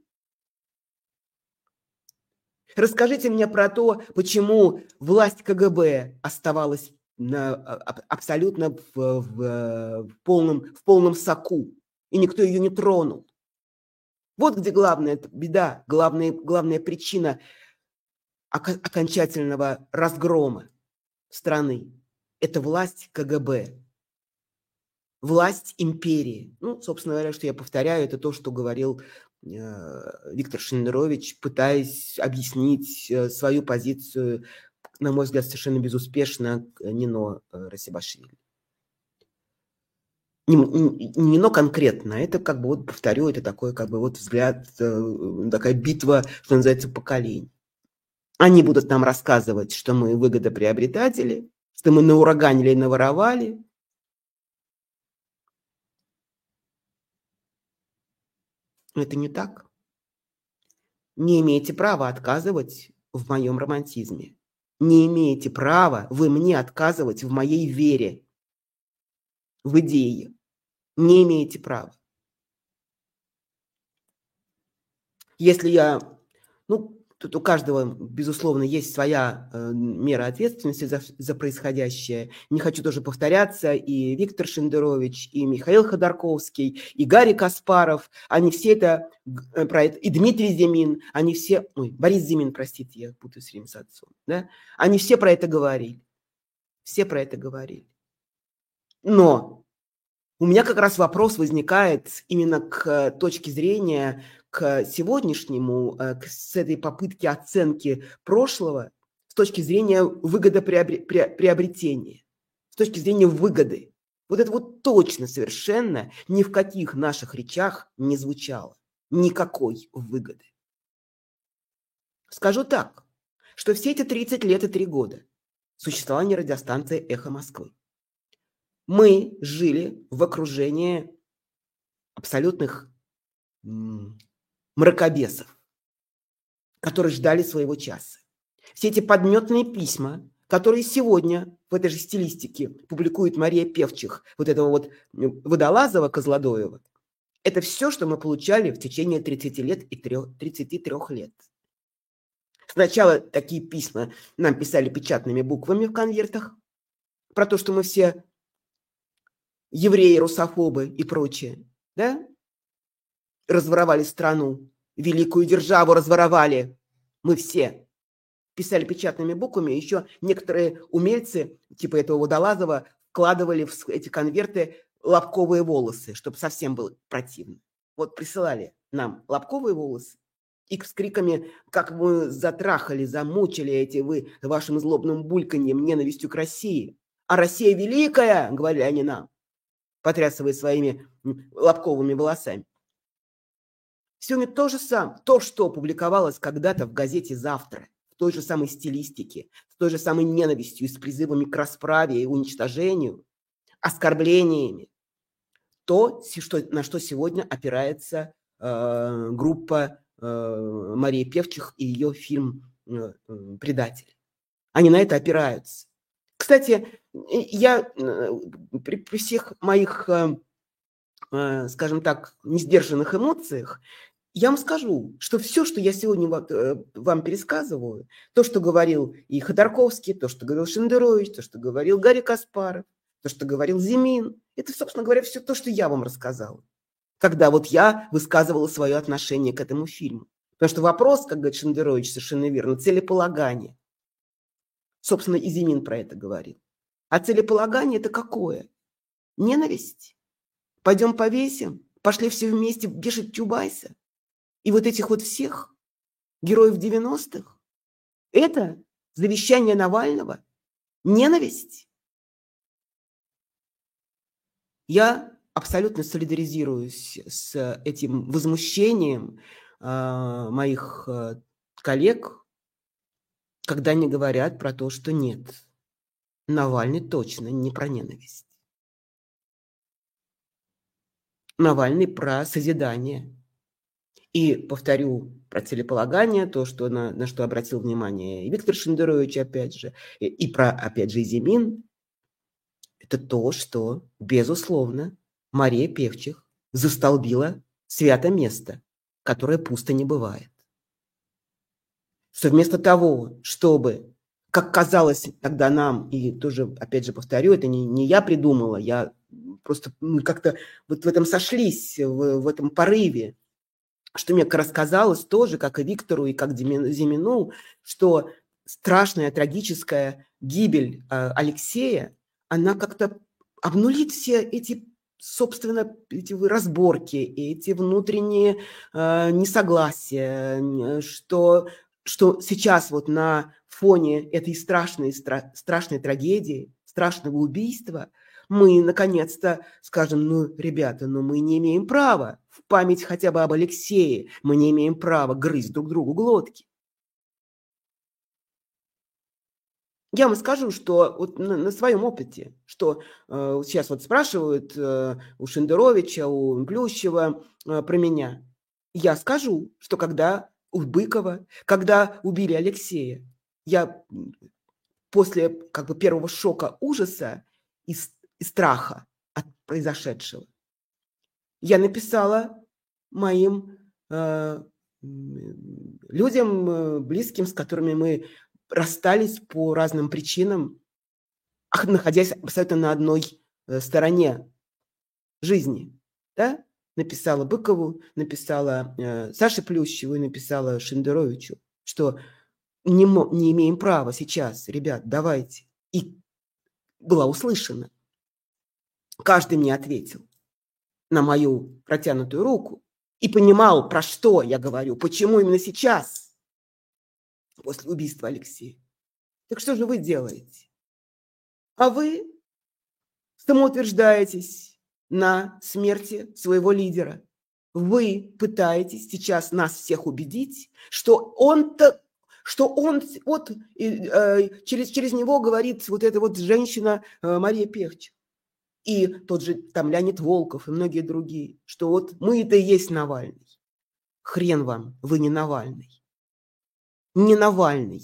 Speaker 1: Расскажите мне про то, почему власть ка гэ бэ оставалась на, абсолютно в, в, в, полном, в полном соку, и никто ее не тронул. Вот где главная беда, главная, главная причина окончательного разгрома страны. Это власть ка гэ бэ. Власть империи. Ну, собственно говоря, что я повторяю, это то, что говорил э, Виктор Шендерович, пытаясь объяснить э, свою позицию, на мой взгляд, совершенно безуспешно Нино э, Расибашвили. Не, не, не Нино конкретно, это как бы, вот повторю, это такой как бы вот взгляд, э, такая битва, что называется, поколений. Они будут нам рассказывать, что мы выгодоприобретатели, что мы наураганили и наворовали. Но это не так. Не имеете права отказывать в моем романтизме. Не имеете права вы мне отказывать в моей вере, в идее. Не имеете права. Если я... Ну, тут у каждого, безусловно, есть своя э, мера ответственности за, за происходящее. Не хочу тоже повторяться. И Виктор Шендерович, и Михаил Ходорковский, и Гарри Каспаров, они все это, э, про это, и Дмитрий Зимин, они все, ой, Борис Зимин, простите, я путаю с с отцом, да? Они все про это говорили. Все про это говорили. Но у меня как раз вопрос возникает именно к точке зрения, к сегодняшнему, к, с этой попытки оценки прошлого с точки зрения выгодоприобретения, с точки зрения выгоды. Вот это вот точно совершенно ни в каких наших речах не звучало. Никакой выгоды. Скажу так, что все эти тридцать лет и три года существования радиостанции «Эхо Москвы» мы жили в окружении абсолютных мракобесов, которые ждали своего часа. Все эти подметные письма, которые сегодня в этой же стилистике публикует Мария Певчих, вот этого вот Водолазова, Козлодоева, это все, что мы получали в течение тридцати лет и тридцати трёх лет. Сначала такие письма нам писали печатными буквами в конвертах про то, что мы все евреи, русофобы и прочее, да? Разворовали страну, великую державу разворовали. Мы все писали печатными буквами. Еще некоторые умельцы, типа этого Водолазова, вкладывали в эти конверты лобковые волосы, чтобы совсем было противно. Вот присылали нам лобковые волосы и с криками, как мы затрахали, замучили эти вы вашим злобным бульканьем, ненавистью к России. А Россия великая, говорили они нам, потрясывая своими лобковыми волосами. Сегодня то же самое, то, что публиковалось когда-то в газете «Завтра», в той же самой стилистике, с той же самой ненавистью и с призывами к расправе и уничтожению, оскорблениями, то, что, на что сегодня опирается э, группа э, Марии Певчих и ее фильм э, «Предатель». Они на это опираются. Кстати, я э, при, при всех моих, э, э, скажем так, несдержанных эмоциях, я вам скажу, что все, что я сегодня вам пересказываю, то, что говорил и Ходорковский, то, что говорил Шендерович, то, что говорил Гарри Каспаров, то, что говорил Зимин. Это, собственно говоря, все то, что я вам рассказала, когда вот я высказывала свое отношение к этому фильму. Потому что вопрос, как говорит Шендерович, совершенно верно, целеполагание. Собственно, и Зимин про это говорил. А целеполагание – это какое? Ненависть? Пойдем повесим? Пошли все вместе вешать Чубайса? И вот этих вот всех героев девяностых? Это завещание Навального? Ненависть? Я абсолютно солидаризируюсь с этим возмущением э, моих э, коллег, когда они говорят про то, что нет, Навальный точно не про ненависть. Навальный про созидание. И повторю про целеполагание, то, что на, на что обратил внимание и Виктор Шендерович, опять же, и, и про, опять же, и Зимин, это то, что, безусловно, Мария Певчих застолбила свято место, которое пусто не бывает. Что вместо того, чтобы, как казалось тогда нам, и тоже, опять же, повторю, это не, не я придумала, я просто мы как-то вот в этом сошлись, в, в этом порыве, что мне рассказалось тоже, как и Виктору, и как Зимину, что страшная, трагическая гибель Алексея, она как-то обнулит все эти, собственно, эти разборки, эти внутренние э, несогласия, что, что сейчас вот на фоне этой страшной, стра, страшной трагедии, страшного убийства, мы наконец-то скажем, ну, ребята, ну мы не имеем права в память хотя бы об Алексее, мы не имеем права грызть друг другу глотки. Я вам скажу, что вот на, на своем опыте, что э, сейчас вот спрашивают э, у Шендеровича, у Плющева э, про меня. Я скажу, что когда у Быкова, когда убили Алексея, я после как бы первого шока ужаса и, и страха от произошедшего, я написала моим э, людям, э, близким, с которыми мы расстались по разным причинам, находясь абсолютно на одной стороне жизни. Да? Написала Быкову, написала э, Саше Плющеву и написала Шендеровичу, что не, не имеем права сейчас, ребят, давайте. И была услышана. Каждый мне ответил на мою протянутую руку и понимал, про что я говорю, почему именно сейчас, после убийства Алексея. Так что же вы делаете? А вы самоутверждаетесь на смерти своего лидера. Вы пытаетесь сейчас нас всех убедить, что он-то, что он, вот э, через, через него говорит вот эта вот женщина э, Мария Певчих. И тот же там Леонид Волков и многие другие, что вот мы-то и есть Навальный. Хрен вам, вы не Навальный. Не Навальный.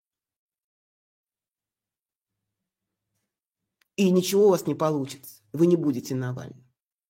Speaker 1: И ничего у вас не получится. Вы не будете Навальным.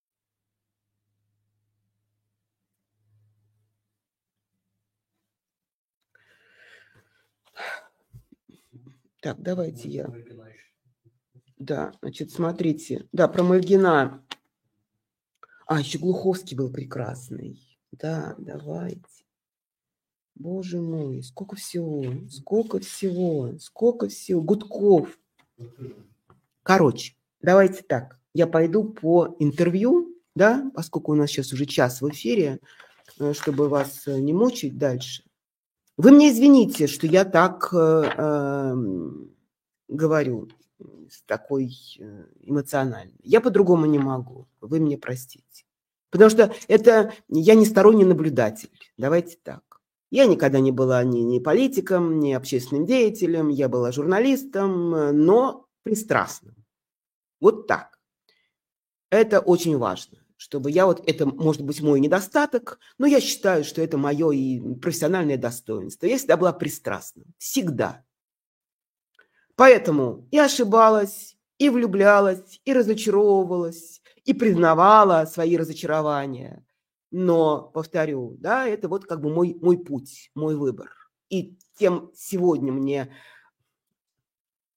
Speaker 1: Так, давайте я... Да, значит, смотрите. Да, про Мальгина. А, еще Глуховский был прекрасный. Да, давайте. Боже мой, сколько всего, сколько всего, сколько всего. Гудков. Короче, давайте так. Я пойду по интервью, да, поскольку у нас сейчас уже час в эфире, чтобы вас не мучить дальше. Вы мне извините, что я так э, э, говорю, с такой эмоциональной. Я по-другому не могу. Вы мне простите. Потому что это я не сторонний наблюдатель. Давайте так. Я никогда не была ни, ни политиком, ни общественным деятелем. Я была журналистом, но пристрастным. Вот так. Это очень важно. Чтобы я вот, это может быть мой недостаток, но я считаю, что это мое и профессиональное достоинство. Я всегда была пристрастна. Всегда. Поэтому и ошибалась, и влюблялась, и разочаровывалась, и признавала свои разочарования. Но, повторю, да, это вот как бы мой, мой путь, мой выбор. И тем сегодня мне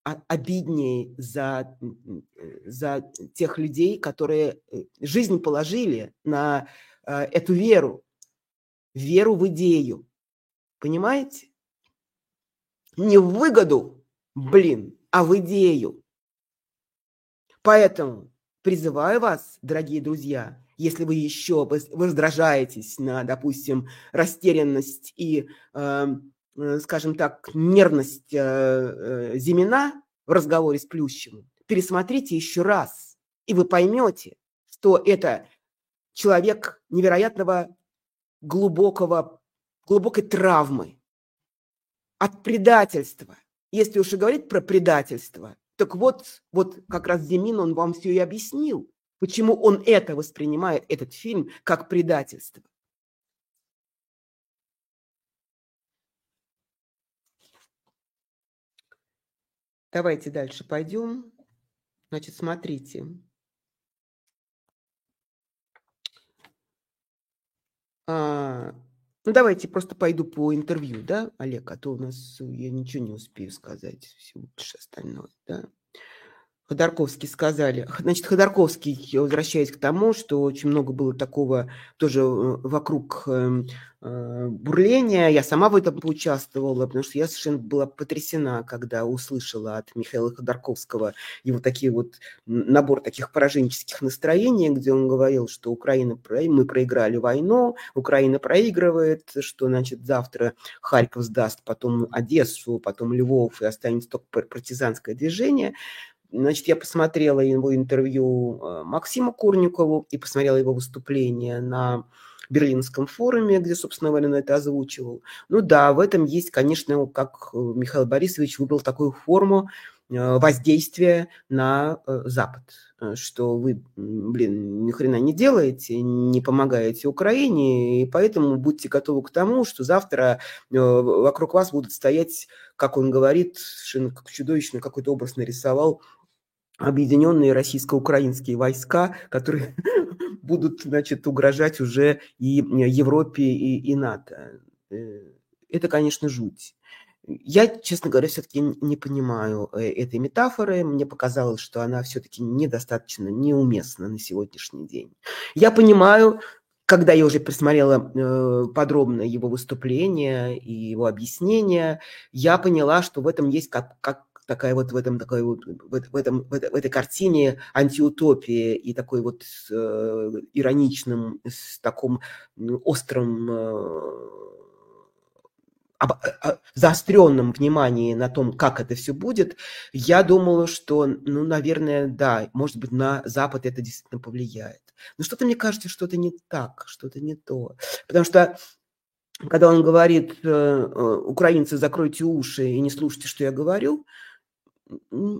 Speaker 1: обиднее за, за тех людей, которые жизнь положили на эту веру, веру в идею. Понимаете? Не в выгоду, блин, а в идею. Поэтому призываю вас, дорогие друзья, если вы еще раздражаетесь на, допустим, растерянность и, э, скажем так, нервность э, э, Зимина в разговоре с Плющевым, пересмотрите еще раз, и вы поймете, что это человек невероятного глубокого, глубокой травмы от предательства. Если уж и говорить про предательство, так вот, вот как раз Зимин, он вам все и объяснил, почему он это воспринимает, этот фильм, как предательство. Давайте дальше пойдем. Значит, смотрите. А, ну, давайте просто пойду по интервью, да, Олег, а то у нас я ничего не успею сказать, все лучше остальное, да. Ходорковский сказали. Значит, Ходорковский, возвращаясь к тому, что очень много было такого тоже вокруг э, э, бурления, я сама в этом поучаствовала, потому что я совершенно была потрясена, когда услышала от Михаила Ходорковского его такие вот набор таких пораженческих настроений, где он говорил, что Украина, мы проиграли войну, Украина проигрывает, что, значит, завтра Харьков сдаст, потом Одессу, потом Львов, и останется только партизанское движение. Значит, я посмотрела его интервью Максиму Курникову и посмотрела его выступление на Берлинском форуме, где, собственно говоря, он это озвучивал. Ну да, в этом есть, конечно, как Михаил Борисович выбрал такую форму воздействия на Запад, что вы, блин, ни хрена не делаете, не помогаете Украине, и поэтому будьте готовы к тому, что завтра вокруг вас будут стоять, как он говорит, совершенно как чудовищно какой-то образ нарисовал, объединенные российско-украинские войска, которые будут, значит, угрожать уже и Европе, и, и НАТО. Это, конечно, жуть. Я, честно говоря, все-таки не понимаю этой метафоры. Мне показалось, что она все-таки недостаточно неуместна на сегодняшний день. Я понимаю, когда я уже просмотрела подробно его выступление и его объяснения, я поняла, что в этом есть как, как такая вот в этом такой вот в, в этом в, этой, в этой картине антиутопии и такой вот э, ироничным, с таком острым э, об, о, заостренном внимании на том, как это все будет, я думала, что, ну, наверное, да, может быть, на Запад это действительно повлияет. Но что-то мне кажется, что-то не так, что-то не то. Потому что когда он говорит, э, украинцы, закройте уши и не слушайте, что я говорю, мне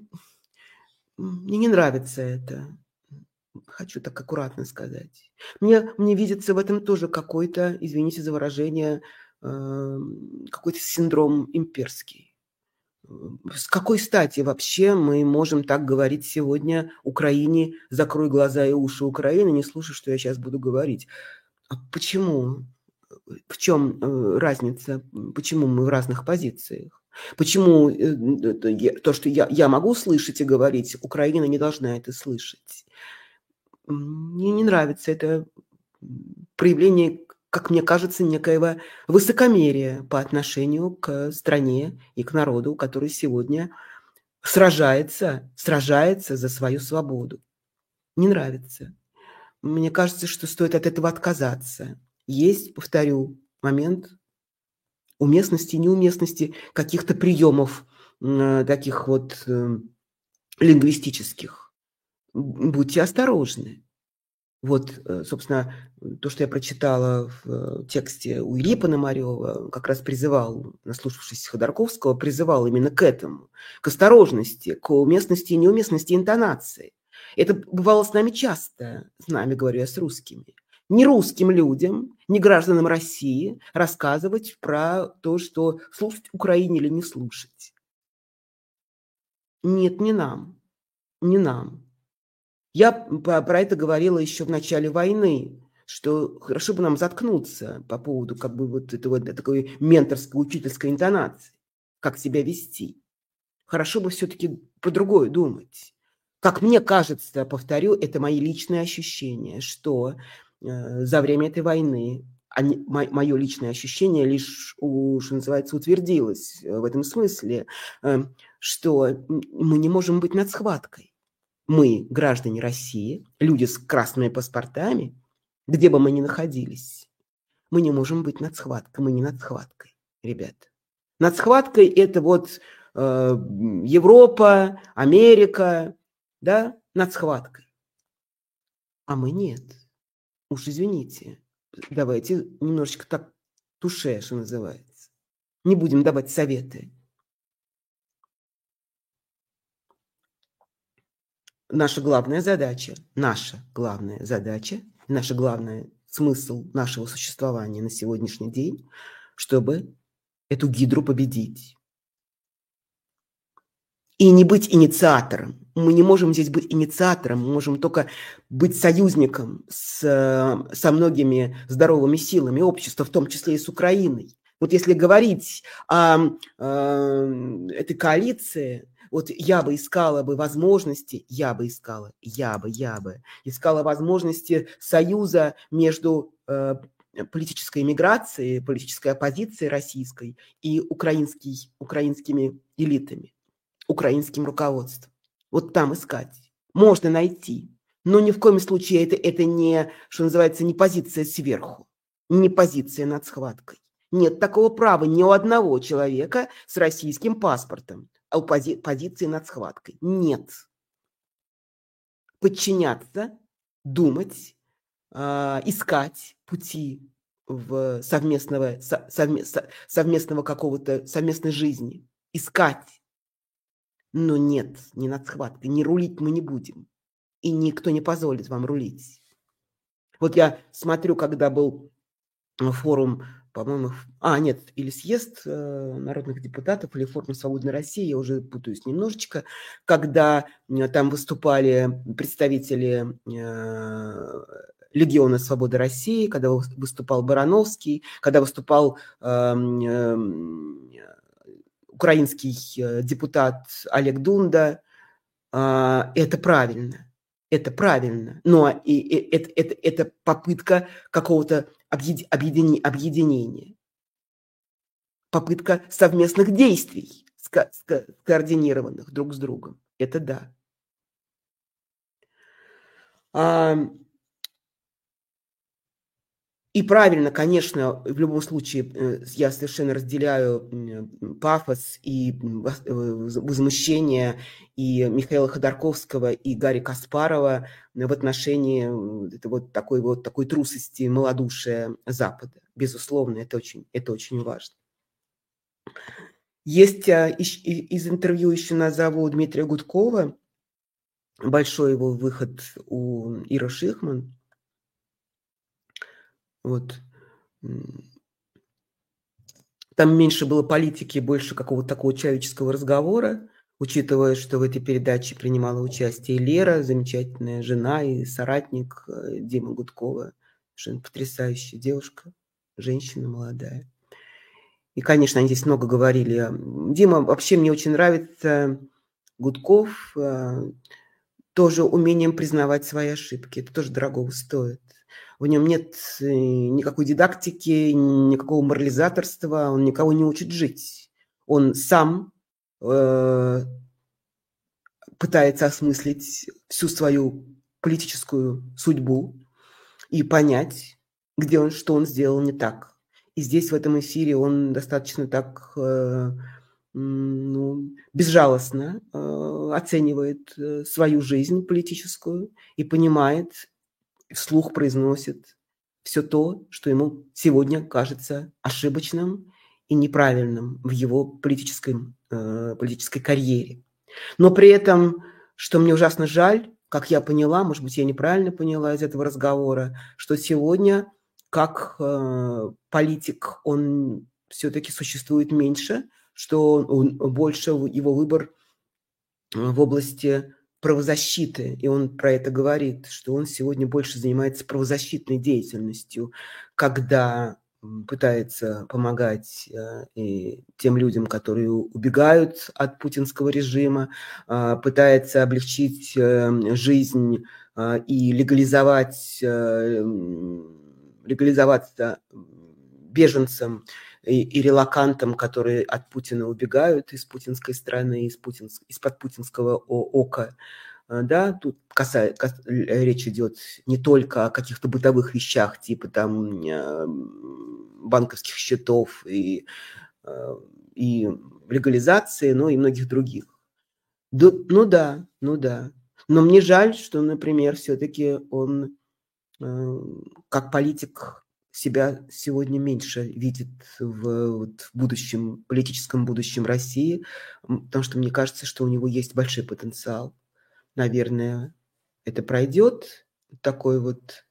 Speaker 1: не нравится это. Хочу так аккуратно сказать. Мне, мне видится в этом тоже какой-то, извините за выражение, э, какой-то синдром имперский. С какой стати вообще мы можем так говорить сегодня Украине, закрой глаза и уши Украины, не слушай, что я сейчас буду говорить. А почему? В чем разница? Почему мы в разных позициях? Почему то, что я, я могу слышать и говорить, Украина не должна это слышать? Мне не нравится это проявление, как мне кажется, некоего высокомерия по отношению к стране и к народу, который сегодня сражается, сражается за свою свободу. Не нравится. Мне кажется, что стоит от этого отказаться. Есть, повторю, момент уместности и неуместности каких-то приемов э, таких вот э, лингвистических. Будьте осторожны. Вот, э, собственно, то, что я прочитала в тексте у Ильи Пономарева, как раз призывал, наслушавшись Ходорковского, призывал именно к этому, к осторожности, к уместности и неуместности интонации. Это бывало с нами часто, с нами, говорю я, с русскими. Не русским людям, не гражданам России рассказывать про то, что слушать Украине или не слушать. Нет, не нам, не нам. Я про это говорила еще в начале войны, что хорошо бы нам заткнуться по поводу как бы вот этого такой менторской, учительской интонации, как себя вести. хорошо бы все-таки про другое думать. Как мне кажется, повторю, это мои личные ощущения, что э, за время этой войны они, мо, мое личное ощущение лишь, у, что называется, утвердилось в этом смысле, э, что мы не можем быть над схваткой. Мы, граждане России, люди с красными паспортами, где бы мы ни находились, мы не можем быть над схваткой. Мы не над схваткой, ребята. Над схваткой это вот э, Европа, Америка, да, над схваткой. А мы нет. Уж извините. Давайте немножечко так туше, что называется. Не будем давать советы. Наша главная задача, наша главная задача, наша главная смысл нашего существования на сегодняшний день, чтобы эту гидру победить. И не быть инициатором. Мы не можем здесь быть инициатором, мы можем только быть союзником с, со многими здоровыми силами общества, в том числе и с Украиной. Вот если говорить о, о этой коалиции, вот я бы искала бы возможности, я бы искала, я бы, я бы искала возможности союза между э, политической миграцией, политической оппозицией российской и украинский, украинскими элитами, украинским руководством. Вот там искать. Можно найти. Но ни в коем случае это, это не, что называется, не позиция сверху, не позиция над схваткой. Нет такого права ни у одного человека с российским паспортом, а у пози- позиции над схваткой. Нет. Подчиняться, думать, э, искать пути в совместного, со, совме, со, совместного какого-то, совместной жизни. Искать. Но нет, не над схваткой. Не рулить мы не будем. И никто не позволит вам рулить. Вот я смотрю, когда был форум, по-моему, а, нет, или съезд э, народных депутатов, или форум «Свободной России», я уже путаюсь немножечко, когда э, там выступали представители э, Легиона Свободы России, когда выступал Барановский, когда выступал э, э, украинский депутат Олег Дунда. Это правильно, это правильно, но и, и, это, это, это попытка какого-то объединения, объединения, попытка совместных действий, ска, ска, скоординированных друг с другом. Это да. А, И правильно, конечно, в любом случае я совершенно разделяю пафос и возмущение и Михаила Ходорковского, и Гарри Каспарова в отношении вот такой вот такой трусости, малодушия Запада. Безусловно, это очень, это очень важно. Есть из интервью еще назову Дмитрия Гудкова, большой его выход у Иры Шихман. Вот. Там меньше было политики, больше какого-то такого человеческого разговора, учитывая, что в этой передаче принимала участие Лера, замечательная жена и соратник Димы Гудкова, совершенно потрясающая девушка, женщина молодая. И, конечно, они здесь много говорили. Дима, вообще мне очень нравится Гудков, тоже умением признавать свои ошибки. Это тоже дорогого стоит. В нем нет никакой дидактики, никакого морализаторства, он никого не учит жить. Он сам э, пытается осмыслить всю свою политическую судьбу и понять, где он, что он сделал не так. И здесь, в этом эфире, он достаточно так э, ну, безжалостно э, оценивает э, свою жизнь политическую и понимает, вслух произносит все то, что ему сегодня кажется ошибочным и неправильным в его политической, э, политической карьере. Но при этом, что мне ужасно жаль, как я поняла, может быть, я неправильно поняла из этого разговора, что сегодня как э, политик он все-таки существует меньше, что он, больше его выбор в области правозащиты, и он про это говорит, что он сегодня больше занимается правозащитной деятельностью, когда пытается помогать и тем людям, которые убегают от путинского режима, пытается облегчить жизнь и легализовать, легализоваться беженцам и, и релокантам, которые от Путина убегают из путинской страны, из путин, из-под путинского ока. Да, тут каса, кас, речь идет не только о каких-то бытовых вещах, типа там банковских счетов и, и легализации, но и многих других. Да, ну да, ну да. Но мне жаль, что, например, все-таки он как политик себя сегодня меньше видит в, вот, в будущем, политическом будущем России, потому что мне кажется, что у него есть большой потенциал. Наверное, это пройдет. Такой вот...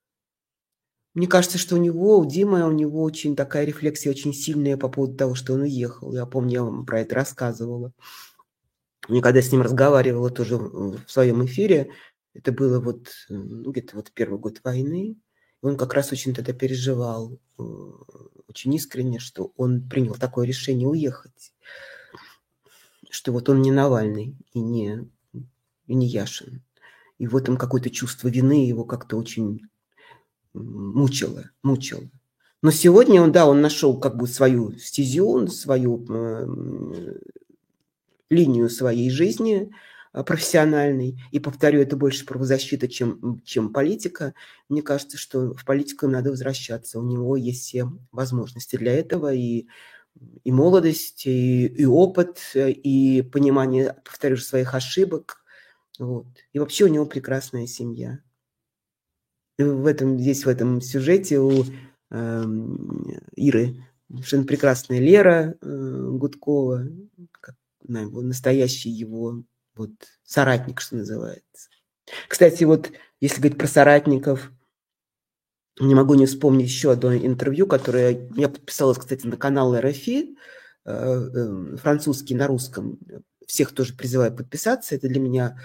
Speaker 1: Мне кажется, что у него, у Димы, у него очень такая рефлексия очень сильная по поводу того, что он уехал. Я помню, я вам про это рассказывала. Мне когда с ним разговаривала тоже в своем эфире, это было вот ну, где-то вот первый год войны, и он как раз очень тогда переживал, очень искренне, что он принял такое решение уехать, что вот он не Навальный и не, и не Яшин. И в этом какое-то чувство вины его как-то очень мучило, мучило. Но сегодня он, да, он нашел как бы свою стезю, свою э, линию своей жизни профессиональной. И повторю, это больше правозащита, чем, чем политика. Мне кажется, что в политику надо возвращаться. У него есть все возможности для этого. И, и молодость, и, и опыт, и понимание, повторю, своих ошибок. Вот. И вообще у него прекрасная семья. И в этом, здесь в этом сюжете у э, Иры совершенно прекрасная Лера э, Гудкова, как, его, настоящий его вот, соратник, что называется. Кстати, вот если говорить про соратников, не могу не вспомнить еще одно интервью, которое я подписалась, кстати, на канал эр эф и, э, э, французский на русском. Всех тоже призываю подписаться. Это для меня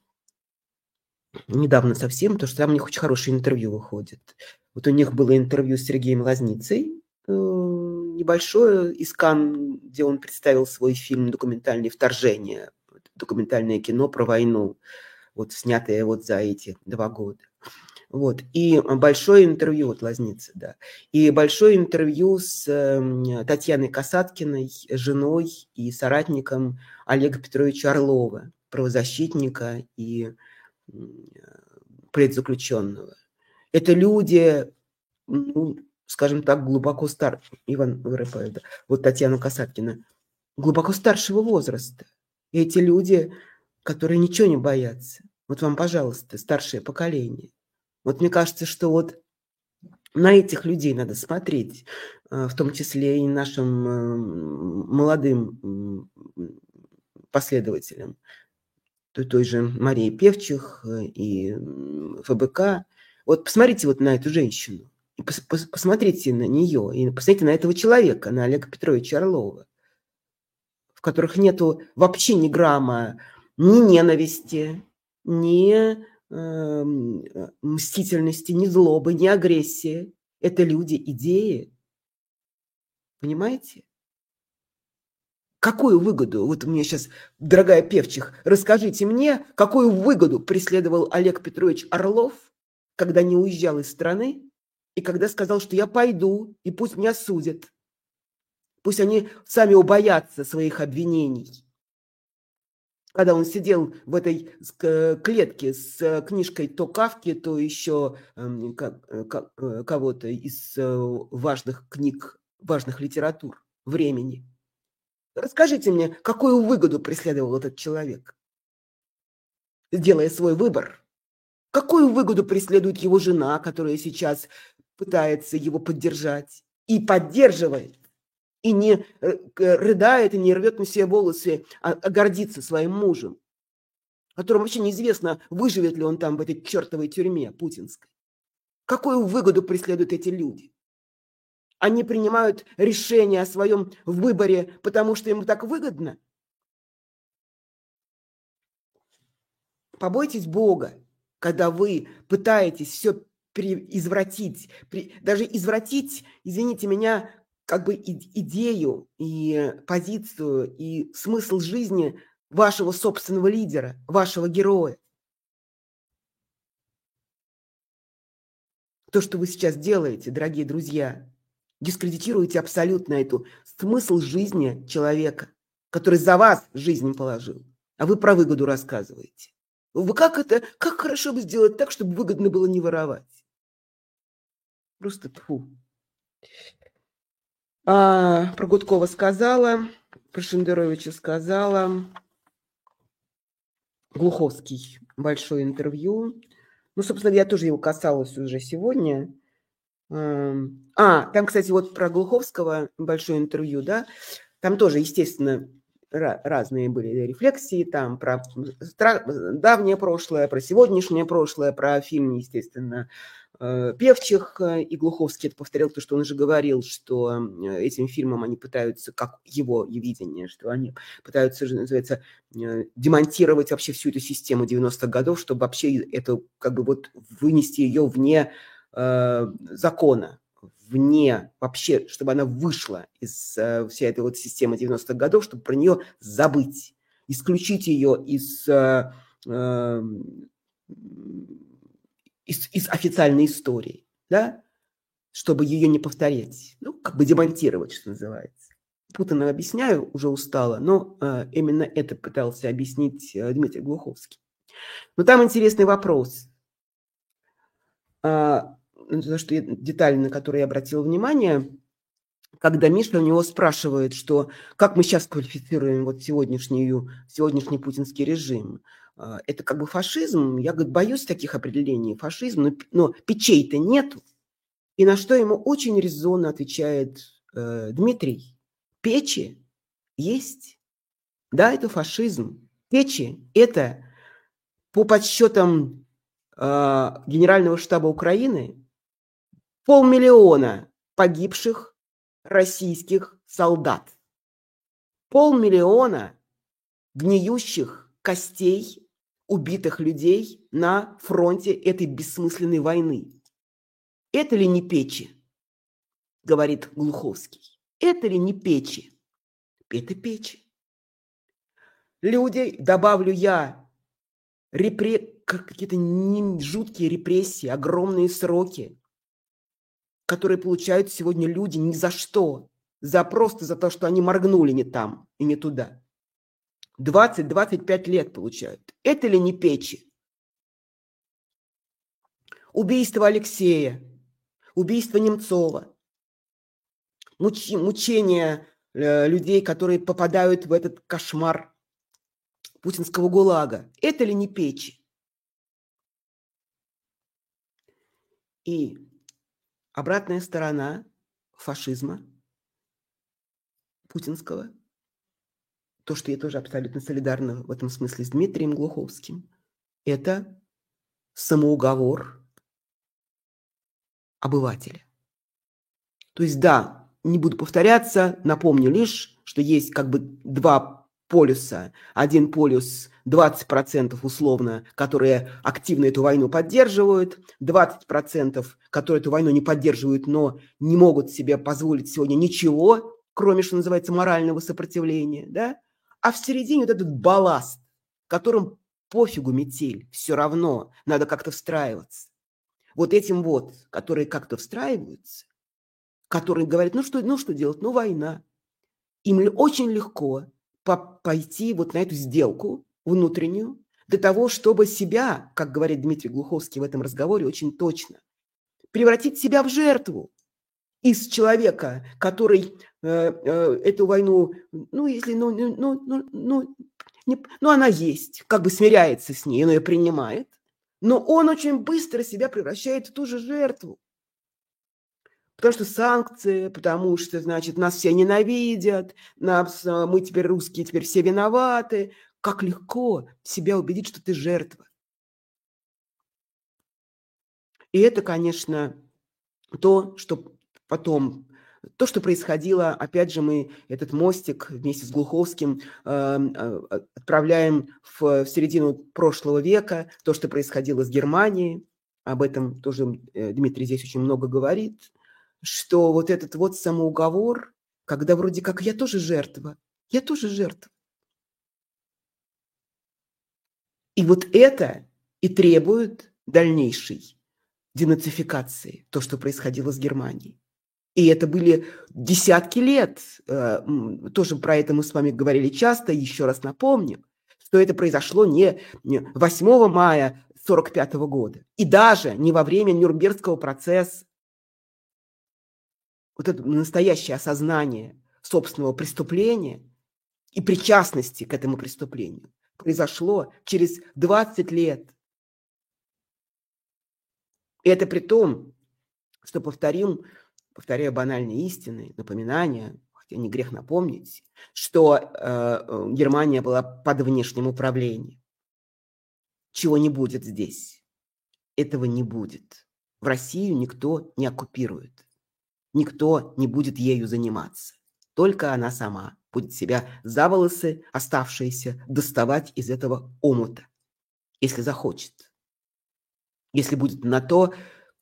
Speaker 1: недавно совсем, потому что там у них очень хорошее интервью выходит. Вот у них было интервью с Сергеем Лазницей, небольшое из Канн, где он представил свой фильм документальный «Вторжение», документальное кино про войну, вот снятое вот за эти два года. Вот. И большое интервью, вот Лазница, да. И большое интервью с Татьяной Касаткиной, женой и соратником Олега Петровича Орлова, правозащитника и предзаключенного. Это люди, ну, скажем так, глубоко старше, Иван Воропаев, да, вот Татьяна Касаткина, глубоко старшего возраста. И эти люди, которые ничего не боятся. Вот вам, пожалуйста, старшее поколение. Вот мне кажется, что вот на этих людей надо смотреть, в том числе и нашим молодым последователям. Той же Марии Певчих и эф бэ ка. Вот посмотрите вот на эту женщину, и пос, пос, посмотрите на нее, и посмотрите на этого человека, на Олега Петровича Орлова, в которых нету вообще ни грамма ни ненависти, ни э, мстительности, ни злобы, ни агрессии. Это люди идеи. Понимаете? Какую выгоду, вот у меня сейчас, дорогая Певчих, расскажите мне, какую выгоду преследовал Олег Петрович Орлов, когда не уезжал из страны, и когда сказал, что я пойду, и пусть меня судят. Пусть они сами убоятся своих обвинений. Когда он сидел в этой клетке с книжкой то Кафки, то еще кого-то из важных книг, важных литератур времени. Расскажите мне, какую выгоду преследовал этот человек, делая свой выбор? Какую выгоду преследует его жена, которая сейчас пытается его поддержать и поддерживает, и не рыдает, и не рвет на себе волосы, а гордится своим мужем, которому вообще неизвестно, выживет ли он там в этой чертовой тюрьме путинской? Какую выгоду преследуют эти люди? Они принимают решение о своем выборе, потому что им так выгодно. Побойтесь Бога, когда вы пытаетесь все извратить, даже извратить, извините меня, как бы идею и позицию и смысл жизни вашего собственного лидера, вашего героя. То, что вы сейчас делаете, дорогие друзья, дискредитируете абсолютно эту смысл жизни человека, который за вас жизнь положил, а вы про выгоду рассказываете. Вы как это, как хорошо бы сделать так, чтобы выгодно было не воровать? Просто тьфу. А, про Гудкова сказала, про Шендеровича сказала. Глуховский, большое интервью. Ну, собственно, я тоже его касалась уже сегодня. А, там, кстати, вот про Глуховского большое интервью, да, там тоже, естественно, разные были рефлексии, там про давнее прошлое, про сегодняшнее прошлое, про фильм, естественно, Певчих, и Глуховский это повторил, то, что он уже говорил, что этим фильмом они пытаются, как его видение, что они пытаются, называется, демонтировать вообще всю эту систему девяностых годов, чтобы вообще это, как бы вот вынести ее вне э, закона, вне вообще, чтобы она вышла из э, всей этой вот системы девяностых годов, чтобы про нее забыть, исключить ее из... Э, э, Из, из официальной истории, да, чтобы ее не повторять, ну, как бы демонтировать, что называется. Путано объясняю, уже устала, но э, именно это пытался объяснить э, Дмитрий Глуховский. Но там интересный вопрос, э, на что я, деталь, на которую я обратила внимание, когда Миша у него спрашивает, что как мы сейчас квалифицируем вот сегодняшнюю, сегодняшний путинский режим. Это как бы фашизм. Я, говорит, боюсь таких определений. Фашизм, но, но печей-то нету. И на что ему очень резонно отвечает э, Дмитрий. Печи есть. Да, это фашизм. Печи – это по подсчетам э, Генерального штаба Украины полмиллиона погибших российских солдат. Полмиллиона гниющих костей убитых людей на фронте этой бессмысленной войны. Это ли не печи? Говорит Глуховский. Это ли не печи? Это печи. Люди, добавлю я, репре... какие-то жуткие репрессии, огромные сроки, которые получают сегодня люди ни за что. За просто за то, что они моргнули не там и не туда. двадцать-двадцать пять лет получают. Это ли не печи? Убийство Алексея, убийство Немцова, муч... мучение э, людей, которые попадают в этот кошмар путинского ГУЛАГа. Это ли не печи? И обратная сторона фашизма путинского, то, что я тоже абсолютно солидарна в этом смысле с Дмитрием Глуховским, это самоуговор обывателя. То есть, да, не буду повторяться, напомню лишь, что есть как бы два полюса. Один полюс двадцать процентов условно, которые активно эту войну поддерживают, двадцать процентов, которые эту войну не поддерживают, но не могут себе позволить сегодня ничего, кроме, что называется, морального сопротивления, да? А в середине вот этот балласт, которым пофигу метель, все равно надо как-то встраиваться. Вот этим вот, которые как-то встраиваются, которые говорят, ну что, ну что делать, ну война. Им очень легко по- пойти вот на эту сделку внутреннюю для того, чтобы себя, как говорит Дмитрий Глуховский в этом разговоре очень точно, превратить себя в жертву. Из человека, который э, э, эту войну, ну, если, ну, ну, ну, ну, не, ну, она есть, как бы смиряется с ней, он ее принимает, но он очень быстро себя превращает в ту же жертву. Потому что санкции, потому что, значит, нас все ненавидят, нас, мы теперь русские, теперь все виноваты. Как легко себя убедить, что ты жертва. И это, конечно, то, что потом, то, что происходило, опять же, мы этот мостик вместе с Глуховским э, отправляем в, в середину прошлого века, то, что происходило с Германией, об этом тоже Дмитрий здесь очень много говорит, что вот этот вот самоуговор, когда вроде как я тоже жертва, я тоже жертва. И вот это и требует дальнейшей денацификации, то, что происходило с Германией. И это были десятки лет. Тоже про это мы с вами говорили часто. Еще раз напомним, что это произошло не восьмого мая сорок пятого года. И даже не во время Нюрнбергского процесса. Вот это настоящее осознание собственного преступления и причастности к этому преступлению произошло через двадцать лет. И это при том, что, повторим, повторяю банальные истины, напоминания, хотя не грех напомнить, что э, Германия была под внешним управлением. Чего не будет здесь. Этого не будет. В Россию никто не оккупирует. Никто не будет ею заниматься. Только она сама будет себя за волосы, оставшиеся, доставать из этого омута, если захочет. Если будет на то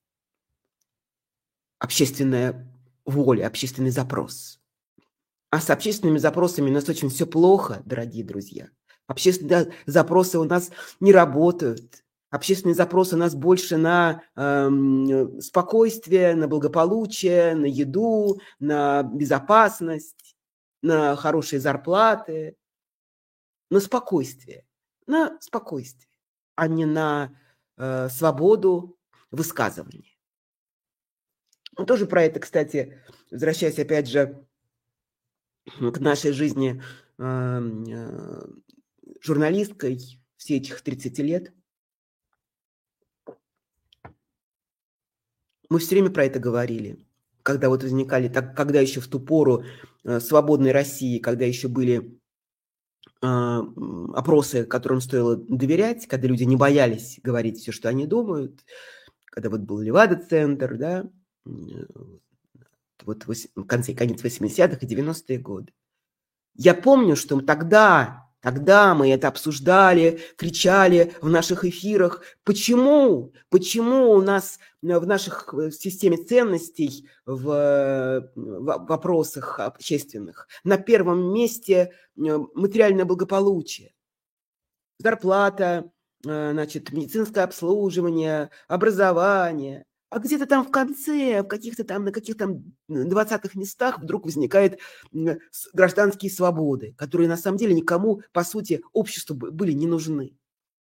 Speaker 1: общественная воля, общественный запрос. А с общественными запросами у нас очень все плохо, дорогие друзья. Общественные запросы у нас не работают. Общественные запросы у нас больше на э, спокойствие, на благополучие, на еду, на безопасность, на хорошие зарплаты, на спокойствие. На спокойствие, а не на э, свободу высказывания. Ну, тоже про это, кстати, возвращаясь опять же к нашей жизни э, э, журналисткой все этих тридцать лет, мы все время про это говорили, когда вот возникали, так, когда еще в ту пору э, свободной России, когда еще были э, опросы, которым стоило доверять, когда люди не боялись говорить все, что они думают, когда вот был Левада-центр, да, вот в конце, конец восьмидесятых и девяностые годы. Я помню, что тогда, тогда мы это обсуждали, кричали в наших эфирах. Почему? Почему у нас в наших в системе ценностей, в, в вопросах общественных на первом месте материальное благополучие? Зарплата, значит, медицинское обслуживание, образование. А где-то там в конце, в каких-то там, на каких-то там двадцатых местах вдруг возникают гражданские свободы, которые на самом деле никому, по сути, обществу были не нужны.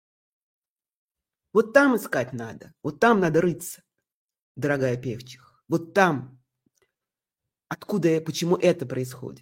Speaker 1: Вот там искать надо, вот там надо рыться, дорогая Певчих. Вот там. Откуда, почему это происходит.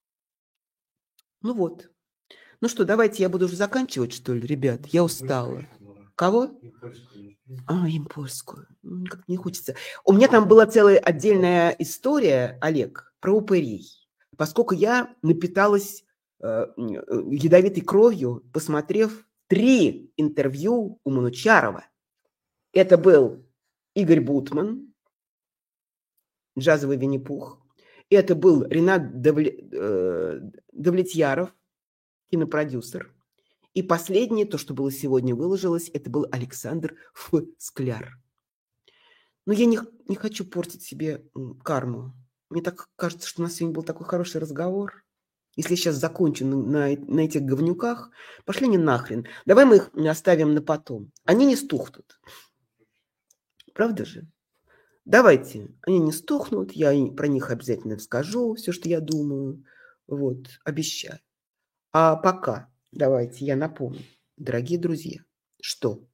Speaker 1: Ну вот. Ну что, давайте я буду уже заканчивать, что ли, ребят? Я устала. Кого? А, импольскую. Как не хочется. У меня там была целая отдельная история, Олег, про упырей. Поскольку я напиталась э, ядовитой кровью, посмотрев три интервью у Манучарова. Это был Игорь Бутман, джазовый Винни-Пух. Это был Ренат Давле, э, Давлетьяров, кинопродюсер. И последнее, то, что было сегодня выложилось, это был Александр Ф. Скляр. Но я не, не хочу портить себе карму. Мне так кажется, что у нас сегодня был такой хороший разговор. Если я сейчас закончу на, на, на этих говнюках, пошли не нахрен. Давай мы их оставим на потом. Они не стухнут. Правда же? Давайте. Они не стухнут. Я про них обязательно скажу все, что я думаю. Вот, обещаю. А пока... Давайте я напомню, дорогие друзья, что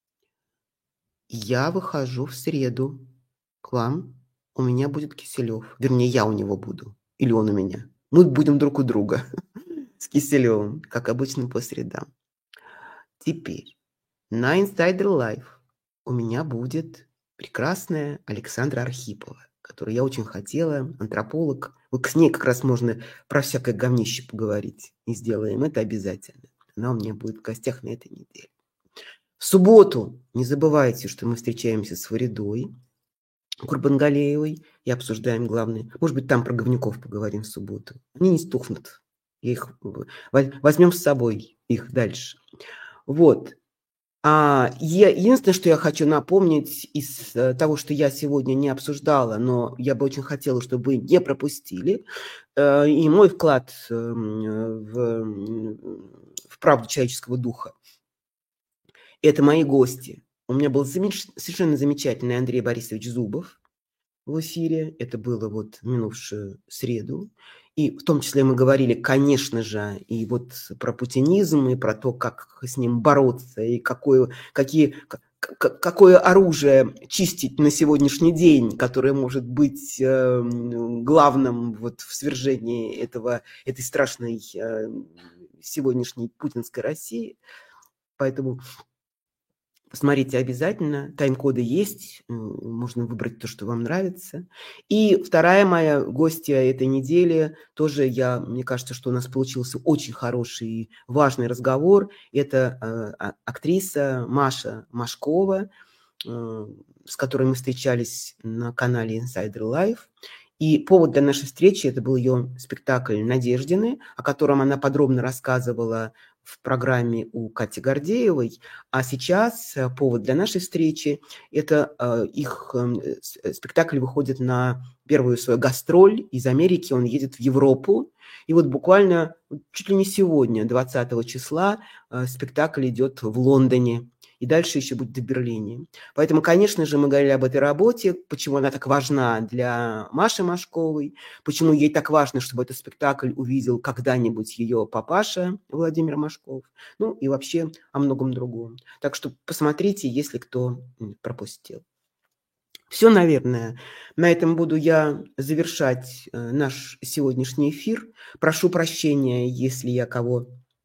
Speaker 1: я выхожу в среду к вам, у меня будет Киселев. Вернее, я у него буду. Или он у меня. Мы будем друг у друга с Киселевым, как обычно по средам. Теперь на Insider Live у меня будет прекрасная Александра Архипова, которую я очень хотела, антрополог. Вот с ней как раз можно про всякое говнище поговорить. И сделаем это обязательно. Она у меня будет в гостях на этой неделе. В субботу не забывайте, что мы встречаемся с Фаридой Курбангалеевой и обсуждаем главное. Может быть, там про говнюков поговорим в субботу. Они не стухнут. Их возьмем с собой их дальше. Вот. А, я единственное, что я хочу напомнить из, э, того, что я сегодня не обсуждала, но я бы очень хотела, чтобы вы не пропустили, э, и мой вклад, эм, э, в, м, в правду человеческого духа. Это мои гости. У меня был замеш совершенно замечательный Андрей Борисович Зубов в эфире. Это было вот в минувшую среду. И в том числе мы говорили, конечно же, и вот про путинизм, и про то, как с ним бороться, и какое, какие, к- к- какое оружие чистить на сегодняшний день, которое может быть э, главным вот в свержении этого, этой страшной э, сегодняшней путинской России. Поэтому посмотрите обязательно. Тайм-коды есть. Можно выбрать то, что вам нравится. И вторая моя гостья этой недели, тоже я, мне кажется, что у нас получился очень хороший и важный разговор. Это э, актриса Маша Машкова, э, с которой мы встречались на канале Insider Life. И повод для нашей встречи – это был ее спектакль «Надеждины», о котором она подробно рассказывала в программе у Кати Гордеевой. А сейчас э, повод для нашей встречи – это э, их э, спектакль выходит на первую свою гастроль из Америки, он едет в Европу. И вот буквально чуть ли не сегодня, двадцатого числа, э, спектакль идет в Лондоне. И дальше еще будет в Берлине. Поэтому, конечно же, мы говорили об этой работе, почему она так важна для Маши Машковой, почему ей так важно, чтобы этот спектакль увидел когда-нибудь ее папаша Владимир Машков, ну и вообще о многом другом. Так что посмотрите, если кто пропустил. Все, наверное. На этом буду я завершать э, наш сегодняшний эфир. Прошу прощения, если я кого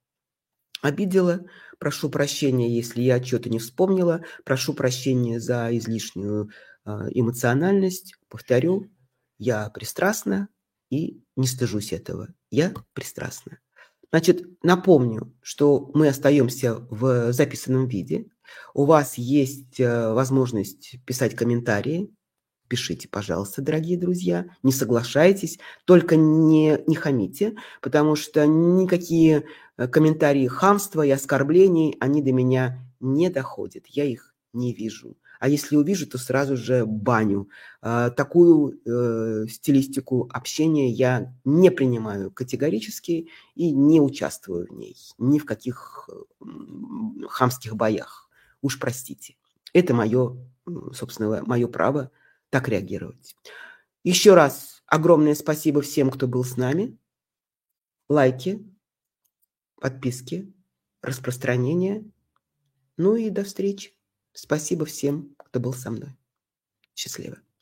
Speaker 1: обидела. Прошу прощения, если я что-то не вспомнила. Прошу прощения за излишнюю э, эмоциональность. Повторю, я пристрастна и не стыжусь этого. Я пристрастна. Значит, напомню, что мы остаемся в записанном виде. У вас есть э, возможность писать комментарии. Пишите, пожалуйста, дорогие друзья, не соглашайтесь, только не, не хамите, потому что никакие э, комментарии хамства и оскорблений, они до меня не доходят, я их не вижу. А если увижу, то сразу же баню. А, такую э, стилистику общения я не принимаю категорически и не участвую в ней, ни в каких э, хамских боях. Уж простите. Это мое, собственно, мое право так реагировать. Еще раз огромное спасибо всем, кто был с нами. Лайки, подписки, распространение. Ну и до встречи. Спасибо всем, кто был со мной. Счастливо.